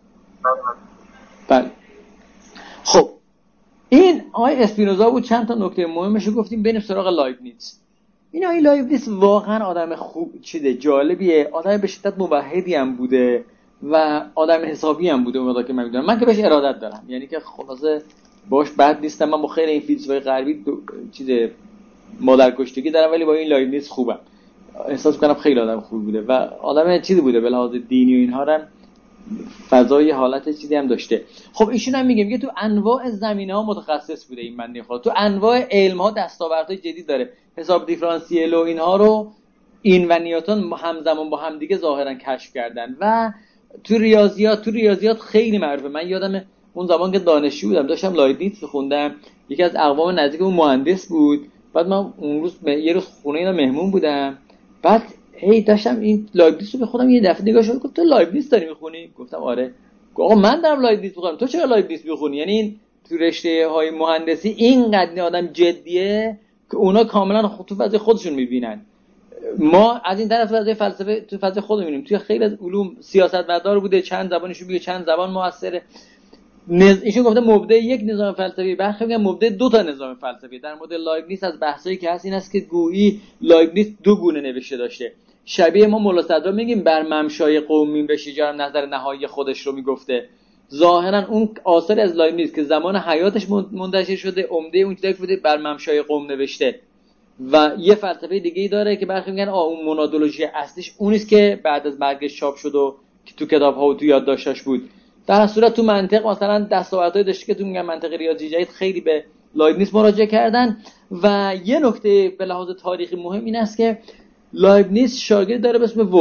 بله. خب این آقای اسپینوزا بود. چند تا نکته مهمش رو گفتیم. بریم سراغ لایبنیتس. این آقای لایبنیتس واقعا آدم خوب چیده جالبیه، آدم به شدت موحدی هم بوده و آدم حسابی هم بوده. اون که من میدونم، من که بهش ارادت دارم، یعنی که خلاصه باش بد نیستم. من با خیر این فیلسوفای غربی چیز مادرکشتگی دارم، ولی با این لایبنیتس خوبم. احساس می‌کنم خیلی آدم خوبی بوده و آدم چیزی بوده به لحاظ دینی و اینها هم فضای حالت چیزی هم داشته. خب ایشون هم میگه تو انواع زمینه‌ها متخصص بوده این بنده خدا، تو انواع علم‌ها دستاوردهای جدید داره. حساب دیفرانسیل و اینها رو این و نیوتن همزمان با هم دیگه ظاهرا کشف کردن. و تو ریاضیات خیلی معروفه. من یادم اون زمان که دانشجو بودم داشتم لایبنیتس می‌خوندم، یکی از اقوام نزدیک اون مهندس بود. بعد من اون روز یه روز خونه اینا مهمون بودم، بعد داشتم این لایبنیتس رو به خودم یه دفعه نگاه شد، گفت تو لایبنیتس داری میخونی؟ گفتم آره. گفت آقا من دارم لایبنیتس میخونم، تو چرا لایبنیتس میخونی؟ یعنی این تو رشته های مهندسی اینقدر آدم جدیه که اونا کاملا تو فضای خودشون میبینن. ما از این طرف فضای فلسفه تو فضای خودمون میبینیم. توی خیلی از علوم سیاستمدار بوده، چند زبانشو میگه، چند زبان موثره. ایشون گفته مبدع یک نظام فلسفی، برخی میگن مبدع دو تا نظام فلسفی. در مورد لایبنیتس از بحثایی که هست این است که گویی لایبنیتس دو گونه نوشته داشته. شبیه ما مولا صدرا میگیم بر ممشای قوم به شجاع نظر نهایی خودش رو میگفته. ظاهرا اون آثار از لایبنیتس که زمان حیاتش منتشر شده، عمده اون چیزایی که بوده بر ممشای قوم نوشته. و یه فلسفه دیگه‌ای داره که برخی میگن اون مونادولوژی اصلیش اونیست که بعد از مرگش چاپ شد و که تو کتاب‌ها و تو یادداشتاش بود. در صورت تو منطق مثلا دستاوردهای داشته که تو میگن منطق ریاضی جدید خیلی به لایبنیتس مراجعه کردن. و یه نکته به لحاظ تاریخی مهم این است که لایبنیتس شاگرد داره به اسم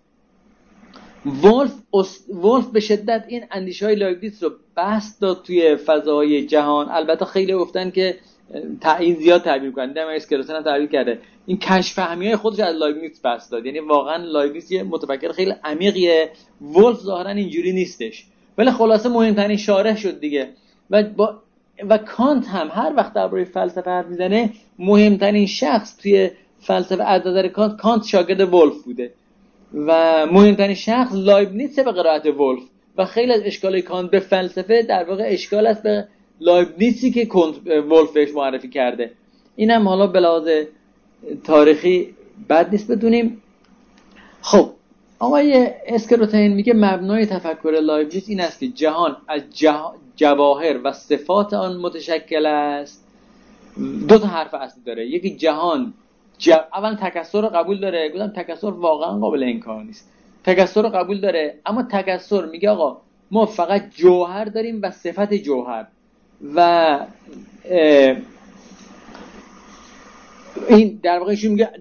ولف به شدت این اندیشه‌های لایبنیتس رو بسط داد توی فضای جهان. البته خیلی گفتن که تعیین زیاد تعبیر کردن، دم اسکلتون هم تعبیر کرده، این کشف فهمی‌های خودش از لایبنیتس بسط داد. یعنی واقعا لایبنیتس یه متفکر خیلی عمیقیه، ولف ظاهرا اینجوری نیستش. ولی خلاصه مهمترین شارح شد دیگه. و کانت هم هر وقت درباره فلسفه حرف میزنه مهمترین شخص توی فلسفه از نظر کانت شاگرد ولف بوده و مهمترین شخص لایبنیتس به قرائت ولف. و خیلی از اشکالای کانت به فلسفه در واقع اشکال است به لایبنیتسی که ولف بهش معرفی کرده. اینم حالا به لحاظ تاریخی بد نیست بدونیم. خب آقای اسکروتین میگه مبنای تفکر لایبنیتس این است که جهان از جواهر و صفات آن متشکل است. دو تا حرف اصلی داره. یکی جهان اول تکثر رو قبول داره. گفتم تکثر واقعا قابل انکار نیست. تکثر رو قبول داره، اما تکثر میگه آقا ما فقط جوهر داریم و صفت جوهر. و این در واقع ایشون میگه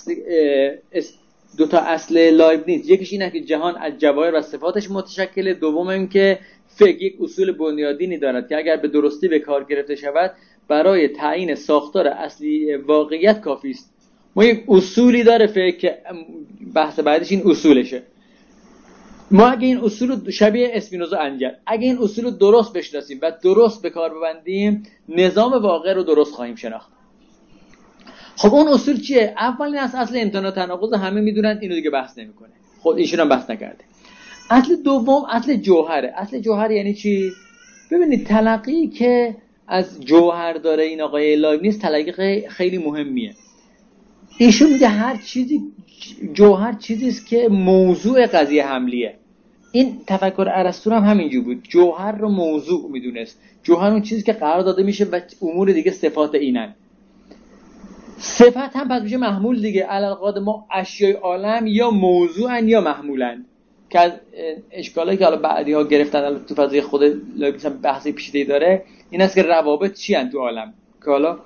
دو تا اصل لایبنیتس، یکیش اینه که جهان از جواهر و صفاتش متشکله، دوم این که فقه یک اصول بنیادینی دارد که اگر به درستی به کار گرفته شود برای تعیین ساختار اصلی واقعیت کافی است. ما یک اصولی داره فقه که بحث بعدش این اصولشه. ما اگه این اصول رو شبیه اسپینوزا انجل، اگه این اصول رو درست بشناسیم و درست به کار ببندیم نظام واقع رو درست خواهیم شناخت. خب اون اصول چیه؟ اولین اصل امتناع تناقض همه میدونن، اینو دیگه بحث نمیکنه، خود ایشون هم بحث نکرده. اصل دوم اصل جوهره. اصل جوهر یعنی چی؟ ببینید تلقی که از جوهر داره این آقای لایبنیتس تلقی خیلی مهمیه. ایشون میگه هر چیزی جوهر چیزی است که موضوع قضیه حملیه. این تفکر ارسطو هم همینجور بود، جوهر رو موضوع میدونست. جوهر اون چیزی که قرار داده میشه و امور دیگه صفات اینن. صفت هم پس میشه محمول دیگه. علاقات ما اشیای عالم یا موضوعن یا محمولن، که از اشکالایی که حالا بعدی‌ها گرفتن تو فضای خود لایبنیتس هم بحثی پیچیده‌ای داره، این است که روابط چی ان تو عالم، که حالا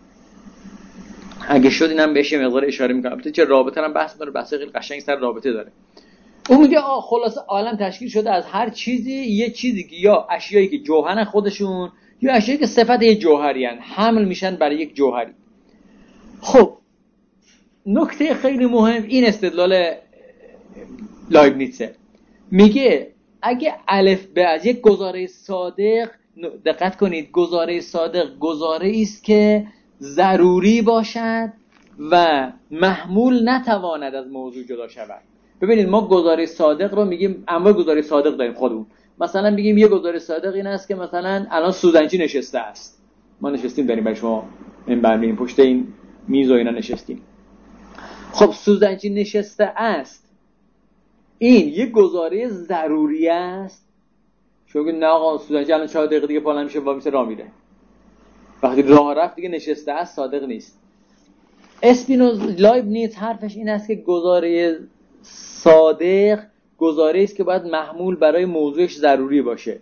اگه شد اینم بهش یه مقدار اشاره می‌کنم. البته چه رابطه هم بحث داره، بحث خیلی قشنگ سر رابطه داره. اون میگه خلاصه عالم تشکیل شده از هر چیزی، یه چیزی که یا اشیایی که جوهرن خودشون یا اشیایی که صفت یه جوهری ان، حمل میشن برای یک جوهری. خب نکته خیلی مهم این استدلال لایبنیتسه. میگه اگه الف به از یک گزاره صادق، دقت کنید، گزاره صادق گزاره است که ضروری باشد و محمول نتواند از موضوع جدا شود. ببینید ما گزاره صادق رو میگیم، انواع گزاره صادق داریم خودمون. مثلا میگیم یه گزاره صادق این است که مثلا الان سوزنچی نشسته است، ما نشستیم داریم برای شما این برنامه پشت این میز و اینا نشستیم. خب سوزنچی نشسته است، این یه گزاره ضروری است. چون نه آقا سوزنچی الان 4 دقیقه دیگه پا نمیشه و میشه راه میره، وقتی راه رفت دیگه نشسته است، صادق نیست. لایبنیتس حرفش این است که گزاره صادق گزاره است که باید محمول برای موضوعش ضروری باشه.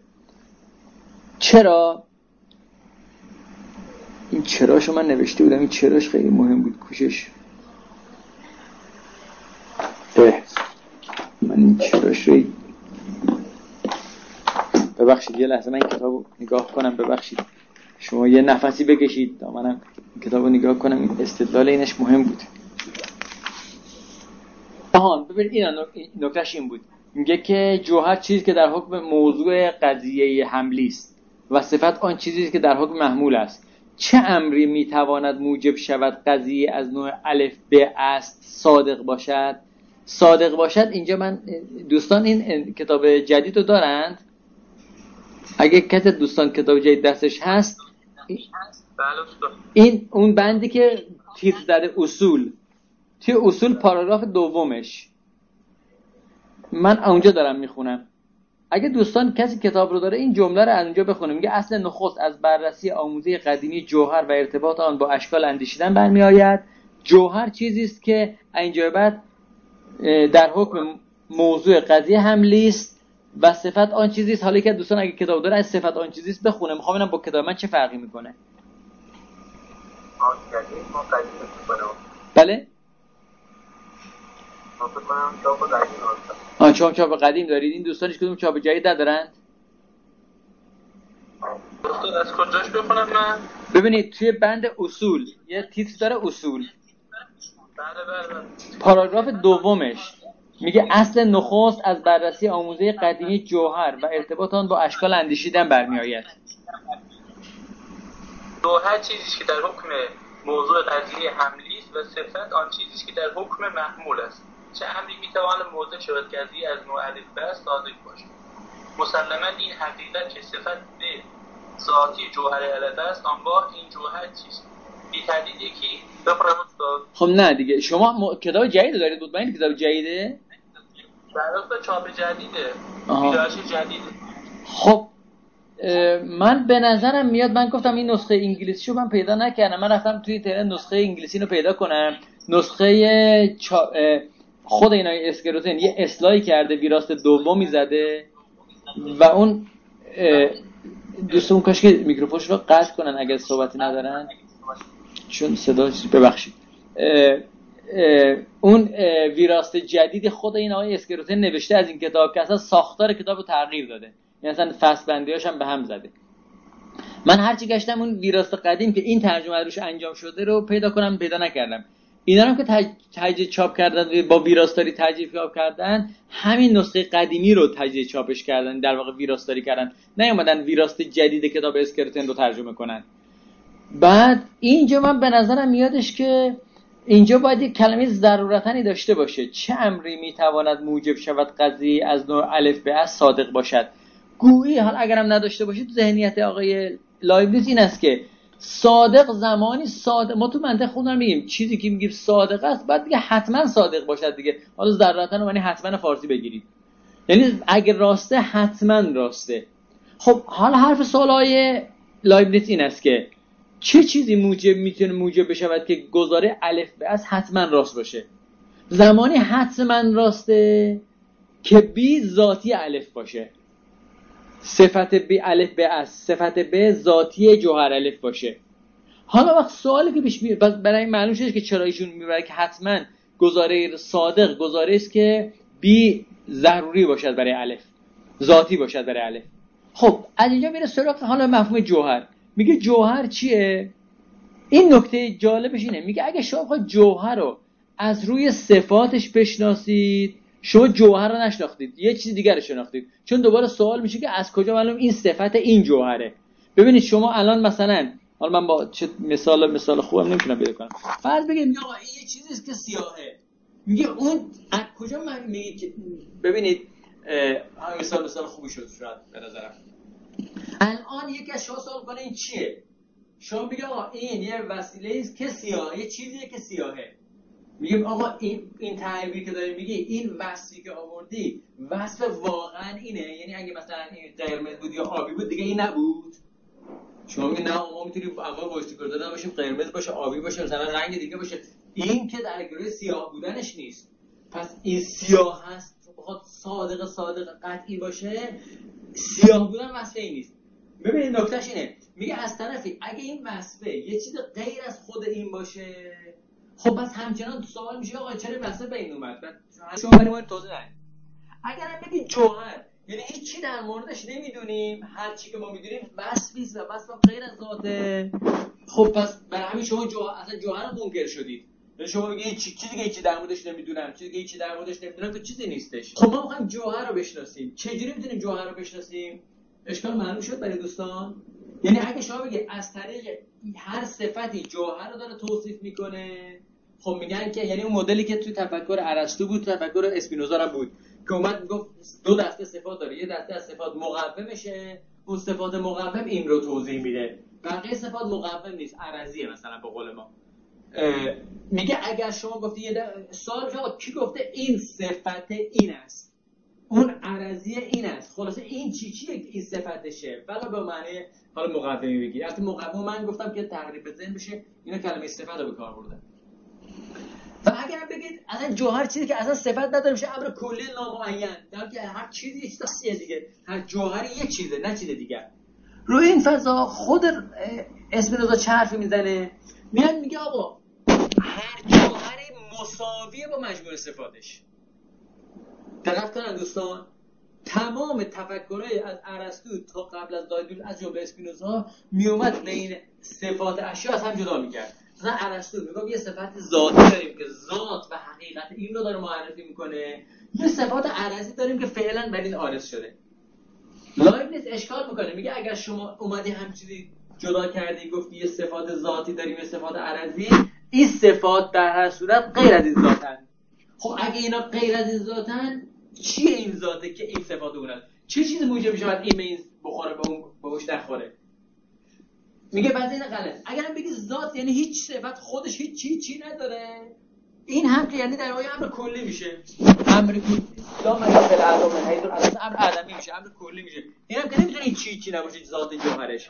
چرا؟ این چراشو من نوشته بودم، این چراش خیلی مهم بود کوشش. من این چراش رو ببخشید یه لحظه من این کتابو نگاه کنم، ببخشید شما یه نفسی بکشید تا منم این کتابو نگاه کنم. این استدلال اینش مهم بود. ببینید این نکتهش این بود، میگه که جوهر چیزی که در حکم موضوع قضیه حملی است و صفت آن چیزی است که در حکم محمول است. چه امری میتواند موجب شود قضیه از نوع الف به است صادق باشد؟ صادق باشد اینجا من دوستان این کتاب جدید رو دارند، اگه کسی دوستان کتاب جدید دستش هست، این اون بندی که تیتر زده اصول، توی اصول پاراگراف دومش من اونجا دارم میخونم. اگه دوستان کسی کتاب رو داره این جمله رو از اونجا بخونه. میگه اصل نخست از بررسی آموزه قدیمی جوهر و ارتباط آن با اشکال اندیشیدن برمی آید. جوهر چیزی است که اینجا بعد در حکم موضوع قضیه حملی است و صفت آن چیزی است. حالا که دوستان اگه کتاب داره از صفت آن چیزی است بخونه. میخوام ببینم با کتاب من چه فرقی میکنه. بله؟ چاپ قدیم دارید. این دوستانش کدوم چاپ جدید ندارن؟ دوستان از کجاش بخونم من؟ ببینید توی بند اصول یه تیتر داره اصول. بله. پاراگراف دومش میگه اصل نخست از بررسی آموزه قدیمی جوهر و ارتباط آن با اشکال اندیشیدن برمی آید. جوهر چیزی که در حکم موضوع قضیه حملی است و صفت آن چیزی که در حکم محمول است. چه امری میتواند موضع شود قضیه از نوع الف به صادق باشد؟ مسلما این حقیقت که صفت به ذاتی جوهر الف است، آنگاه این جوهر چیست؟ بی تردید یکی بفرمایید استاد. خب نه دیگه شما کتاب جدید دارید بود؟ این کتاب جدیده؟ برای چاپ جدیده. ویراش جدیده. خب من به نظرم میاد، من گفتم این نسخه انگلیسیشو من پیدا نکردم، من رفتم توی اینترنت نسخه انگلیسی رو پیدا کنم. نسخه خود اینای اسکروتن یه اصلاحی کرده، ویراست دومی زده و اون دوستون کاش که میکروفونش رو قطع کنن اگه صحبتی ندارن چون صدا ببخشید. اون ویراست جدید خود این آقای اسکروتن نوشته از این کتاب که اصلا ساختار کتاب رو تغییر داده، یعنی اصلا فصل بندی‌هاش هم به هم زده. من هرچی گشتم اون ویراست قدیم که این ترجمه روش انجام شده رو پیدا نکردم. اینا هم که تجدید چاپ کردن با ویراستاری تجدید چاپ کردن، همین نسخه قدیمی رو تجدید چاپش کردن، در واقع ویراستاری کردن، نیومدن ویراست جدید کتاب اسکروتن رو ترجمه کنن. بعد اینجا من به نظرم میادش که اینجا باید یک کلمه ضرورتنی داشته باشه. چه امری میتواند موجب شود قضیه از نوع الف به از صادق باشد؟ گویی حال اگرم نداشته باشید ذهنیت آقای لایبنیتس این است که صادق زمانی صادق، ما تو منطق خودمون میگیم چیزی که میگیم صادق است بعد دیگه حتما صادق باشد دیگه. حالا ذراتن یعنی حتما فارسی بگیرید، یعنی اگه راسته حتما راسته. خب حالا حرف سوالای لایبنیتس این است که چه چیزی میتونه موجب بشود که گزاره الف به از حتما راست باشه؟ زمانی حتما راسته که بی ذاتی الف باشه، صفت بی الف به از، صفت به ذاتی جوهر الف باشه. حالا وقت سوالی که پیش میاد برای معلوم شده که چرا ایشون میبره که حتما گزاره صادق گزاره است که بی ضروری باشد برای الف، ذاتی باشد برای الف. خب از اینجا میره سراغ حالا مفهوم جوهر. میگه جوهر چیه؟ این نکته جالبش اینه، میگه اگه شما بخواید جوهر رو از روی صفاتش بشناسید، شما جوهر رو نشناختید، یه چیز دیگر رو شناختید. چون دوباره سوال میشه که از کجا معلوم این صفت این جوهره؟ ببینید شما الان مثلا، حالا من با چه مثال خوبم نمیتونم پیدا کنم، فرض بگیم آقا این یه چیزی است که سیاهه، میگه اون از کجا من میگه که ببینید همین مثال خوبی شد شاید به نظرم. الان یکی از شما سوال کنه این چیه؟ شما میگه آقا این یه وسیله است که سیاهه، یه چیزیه که سیاهه. میگیم آقا این تعبیری که داری میگی، این وصفی که آوردی وصف واقعا اینه؟ یعنی اگه مثلا این قرمز بود یا آبی بود دیگه این نبود؟ شما میگی نه ما میتونیم اول وایسیکور دادن باشیم قرمز باشه، آبی باشه، مثلا رنگ دیگه باشه، این که در گروه سیاه بودنش نیست. پس این سیاه هست بخواد صادق قطعی باشه، سیاه بودن وصف این نیست. ببینید نکتهش اینه، میگه از طرفی اگه این وصفه یه چیز غیر از خود این باشه، خب بس همچنان سوال میشه آقا چرا وصفه به این اومد؟ شما برای ما توضیح ندید. اگر هم بگید جوهر یعنی هیچ چی در موردش نمیدونیم، هر چی که ما میدونیم وصفی است و وصف غیر از ذاته، خب پس برای همین شما اصلا جوهر رو منکر شدید. شما میگید چیزی که هیچ در موردش نمیدونم، چیزی که هیچ در موردش نمیدونم تو چیزی نیستش. خب ما میخوایم جوهر رو بشناسیم، چجوری میتونیم جوهر رو بشناسیم؟ اشکال معلوم شد برای دوستان؟ یعنی اگه شما بگید از طریق هر صفتی جوهر رو داره توصیف میکنه، خب میگن که یعنی اون مدلی که توی تفکر ارسطو بود، تفکر اسپینوزا هم بود که اومد میگفت دو دسته صفات داره، یه دسته از صفات مقومشه، اون صفات مقوم این رو توضیح میده، بقیه صفات مقوم نیست، عرضیه مثلا به قول ما. میگه اگر شما گفتی یه سوال میشه آقا کی گفته این صفت این است، اون عرضیه این است، خلاصه این چیه این صفتشه، فقط به معنی حالا مقومی بگی. البته مقوم من گفتم که تقریب ذهن بشه، اینا کلمه صفت رو به کار بردن. و اگر بگید اصلا جوهر چیزی که اصلا صفت نداره میشه امر کلی نامعین، در که هر چیزی یه چیزیه دیگه، هر جوهری یک چیزه نه چیز دیگه. روی این فضا خود اسپینوزا چه حرفی میزنه؟ میگه آقا هر جوهری مساویه با مجموع صفاتش. دقت کنن دوستان، تمام تفکرهای از ارسطو تا قبل از دایدول از جمله اسپینوزا میومد بین صفات اشیا از هم جدا میکرد. مثلا ارسطو میگه یه صفت ذاتی داریم که ذات و حقیقت این رو داره معرفی میکنه، یه صفات عرضی داریم که فعلا بر این عارض شده. لایبنیتس اشکال میکنه، میگه اگر شما اومدی همچینی جدا کردی گفتی یه صفات ذاتی داریم یه صفات عرضی، این صفات در هر صورت غیر از این ذاتن. خب اگه اینا غیر از این ذاتن، چیه این ذاته که این صفات اونن؟ چه چیزی موجب میشه این به این بخوره به اون بهش نخوره؟ میگه بعد این غلط. اگر هم بگی ذات یعنی هیچ صفت خودش هیچی نداره، این هم که یعنی در واقع امر کلی میشه، امر کلی لا معنی فی العدم من حیث الاساس امر عدمی میشه، امر کلی میشه. این هم که نمیتونه هیچی نباشه ذات جوهرش.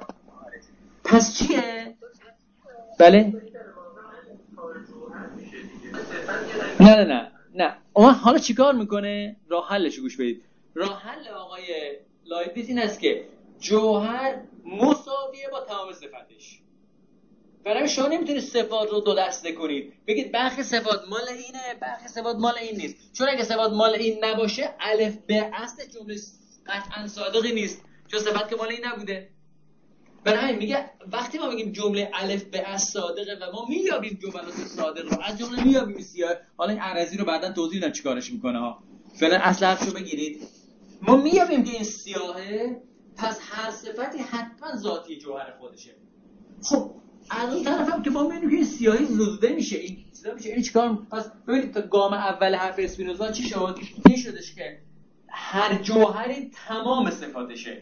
پس چیه؟ بله؟ نه حالا چیکار میکنه؟ راه حلش گوش بدید. راه حل آقای لایبنیتس این است که جوهر مساویه با تمام صفاتش. برای شما نمیتونید صفات رو دو دسته کنید بگید برخی صفات مال اینه برخی صفات مال این نیست، چون اگه صفات مال این نباشه الف به اصل جمله قطعا صادقی نیست، چون صفت که مال این نبوده. برای همین میگه وقتی ما میگیم جمله الف به اصل صادقه و ما مییابیم جملات صادق رو از جمله مییابیم سیاه، حالا این عرضی رو بعداً توضیح میدم چیکارش میکنه ها، فعلا اصل حرفشو بگیرید. ما مییابیم که این سیاهه، پس هر صفتی حتما ذاتی جوهر خودشه. خب از اون طرف هم که ما میبینیم که این سیاهی زوده میشه، این چیزا میشه، این چیکار؟ پس ببینید تا گام اول حرف اسپینوزا چی شد؟ این شدش که هر جوهری تمام صفاتشه،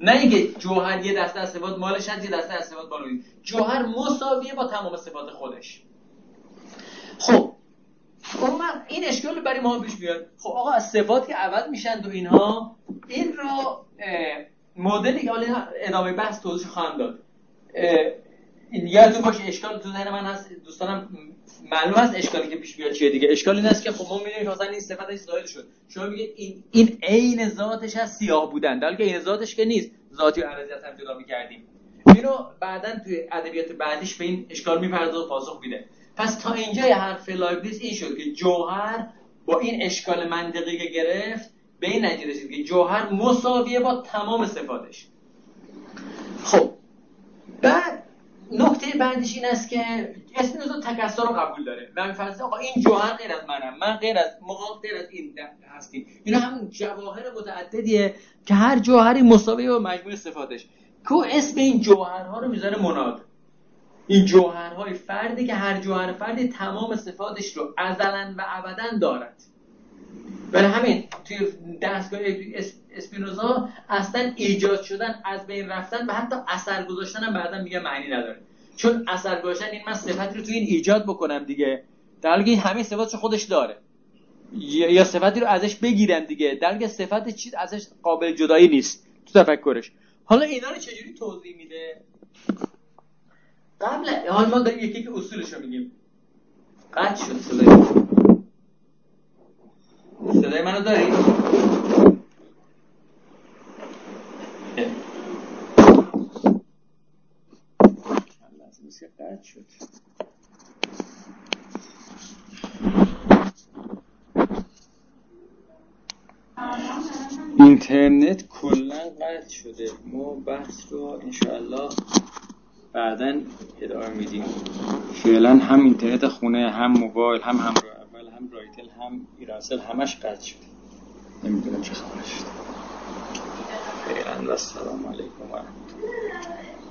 نه اینکه جوهر یه دسته از صفات مالش هست، یه دسته از صفات مال اون. جوهر مساویه با تمام صفات خودش. خب اون این اشکال برای ما پیش میاد. خب آقا از صفات که عوض میشن و اینها، این رو مدلی که حالا ادامه بحث توضیح خواهم داد. یادتون باشه اشکال تو ذهن من هست، دوستانم معلوم هست اشکالی که پیش میاد چیه دیگه. اشکال این است که خب ما می‌بینیم مثلا این صفتش زائد شد، شما میگید این عین ذاتش از سیاه بودن، در حالی که عین ذاتش که نیست، ذاتی و عرضی از هم جدا می‌کردیم. اینو بعداً توی ادبیات بعدیش به این اشکال می‌پردازه و پاسخ میده. پس تا اینجا حرف لایبنیتس این شد که جوهر با این اشکال منطقی که گرفت به این نتیجه رسید که جوهر مساویه با تمام صفاتش. خب بعد نکته بعدیش این است که اسپینوزا تکثر رو قبول داره و می‌فرماید آقا این جوهر غیر از منم، من غیر از غیر از این هستیم. اینا همون جواهر متعددیه که هر جوهری مساوی با مجموع صفاتش. که اسم این جوهرها رو میذاره مناد. این جوهرهای فردی که هر جوهر فردی تمام صفاتش رو ازلاً و ابداً دارد. برای همین توی دستگاه اسپینوزا اصلا ایجاد شدن، از بین رفتن و حتی اثر گذاشتن هم بعدا میگه معنی نداره. چون اثر گذاشتن این من صفتی رو توی این ایجاد بکنم دیگه، در حالی که این همه صفاتش خودش داره، یا صفتی رو ازش بگیرم دیگه، در حالی که صفت چیز ازش قابل جدایی نیست تو تفکرش. حالا اینا رو چجوری توضیح میده؟ قبل حالا ما داریم یکی که اصولش رو میگیم. قطع شد صدای منو داری؟ قطع شد. اینترنت کلا قطع شده. ما بحث رو انشاءالله بعداً ادامه میدیم. فعلا هم اینترنت خونه، هم موبایل، هم اول، هم رایتل، هم ایرانسل همش قطع شده. نمیدونم چه خبر شد. فعلا و السلام علیکم و رحمت الله.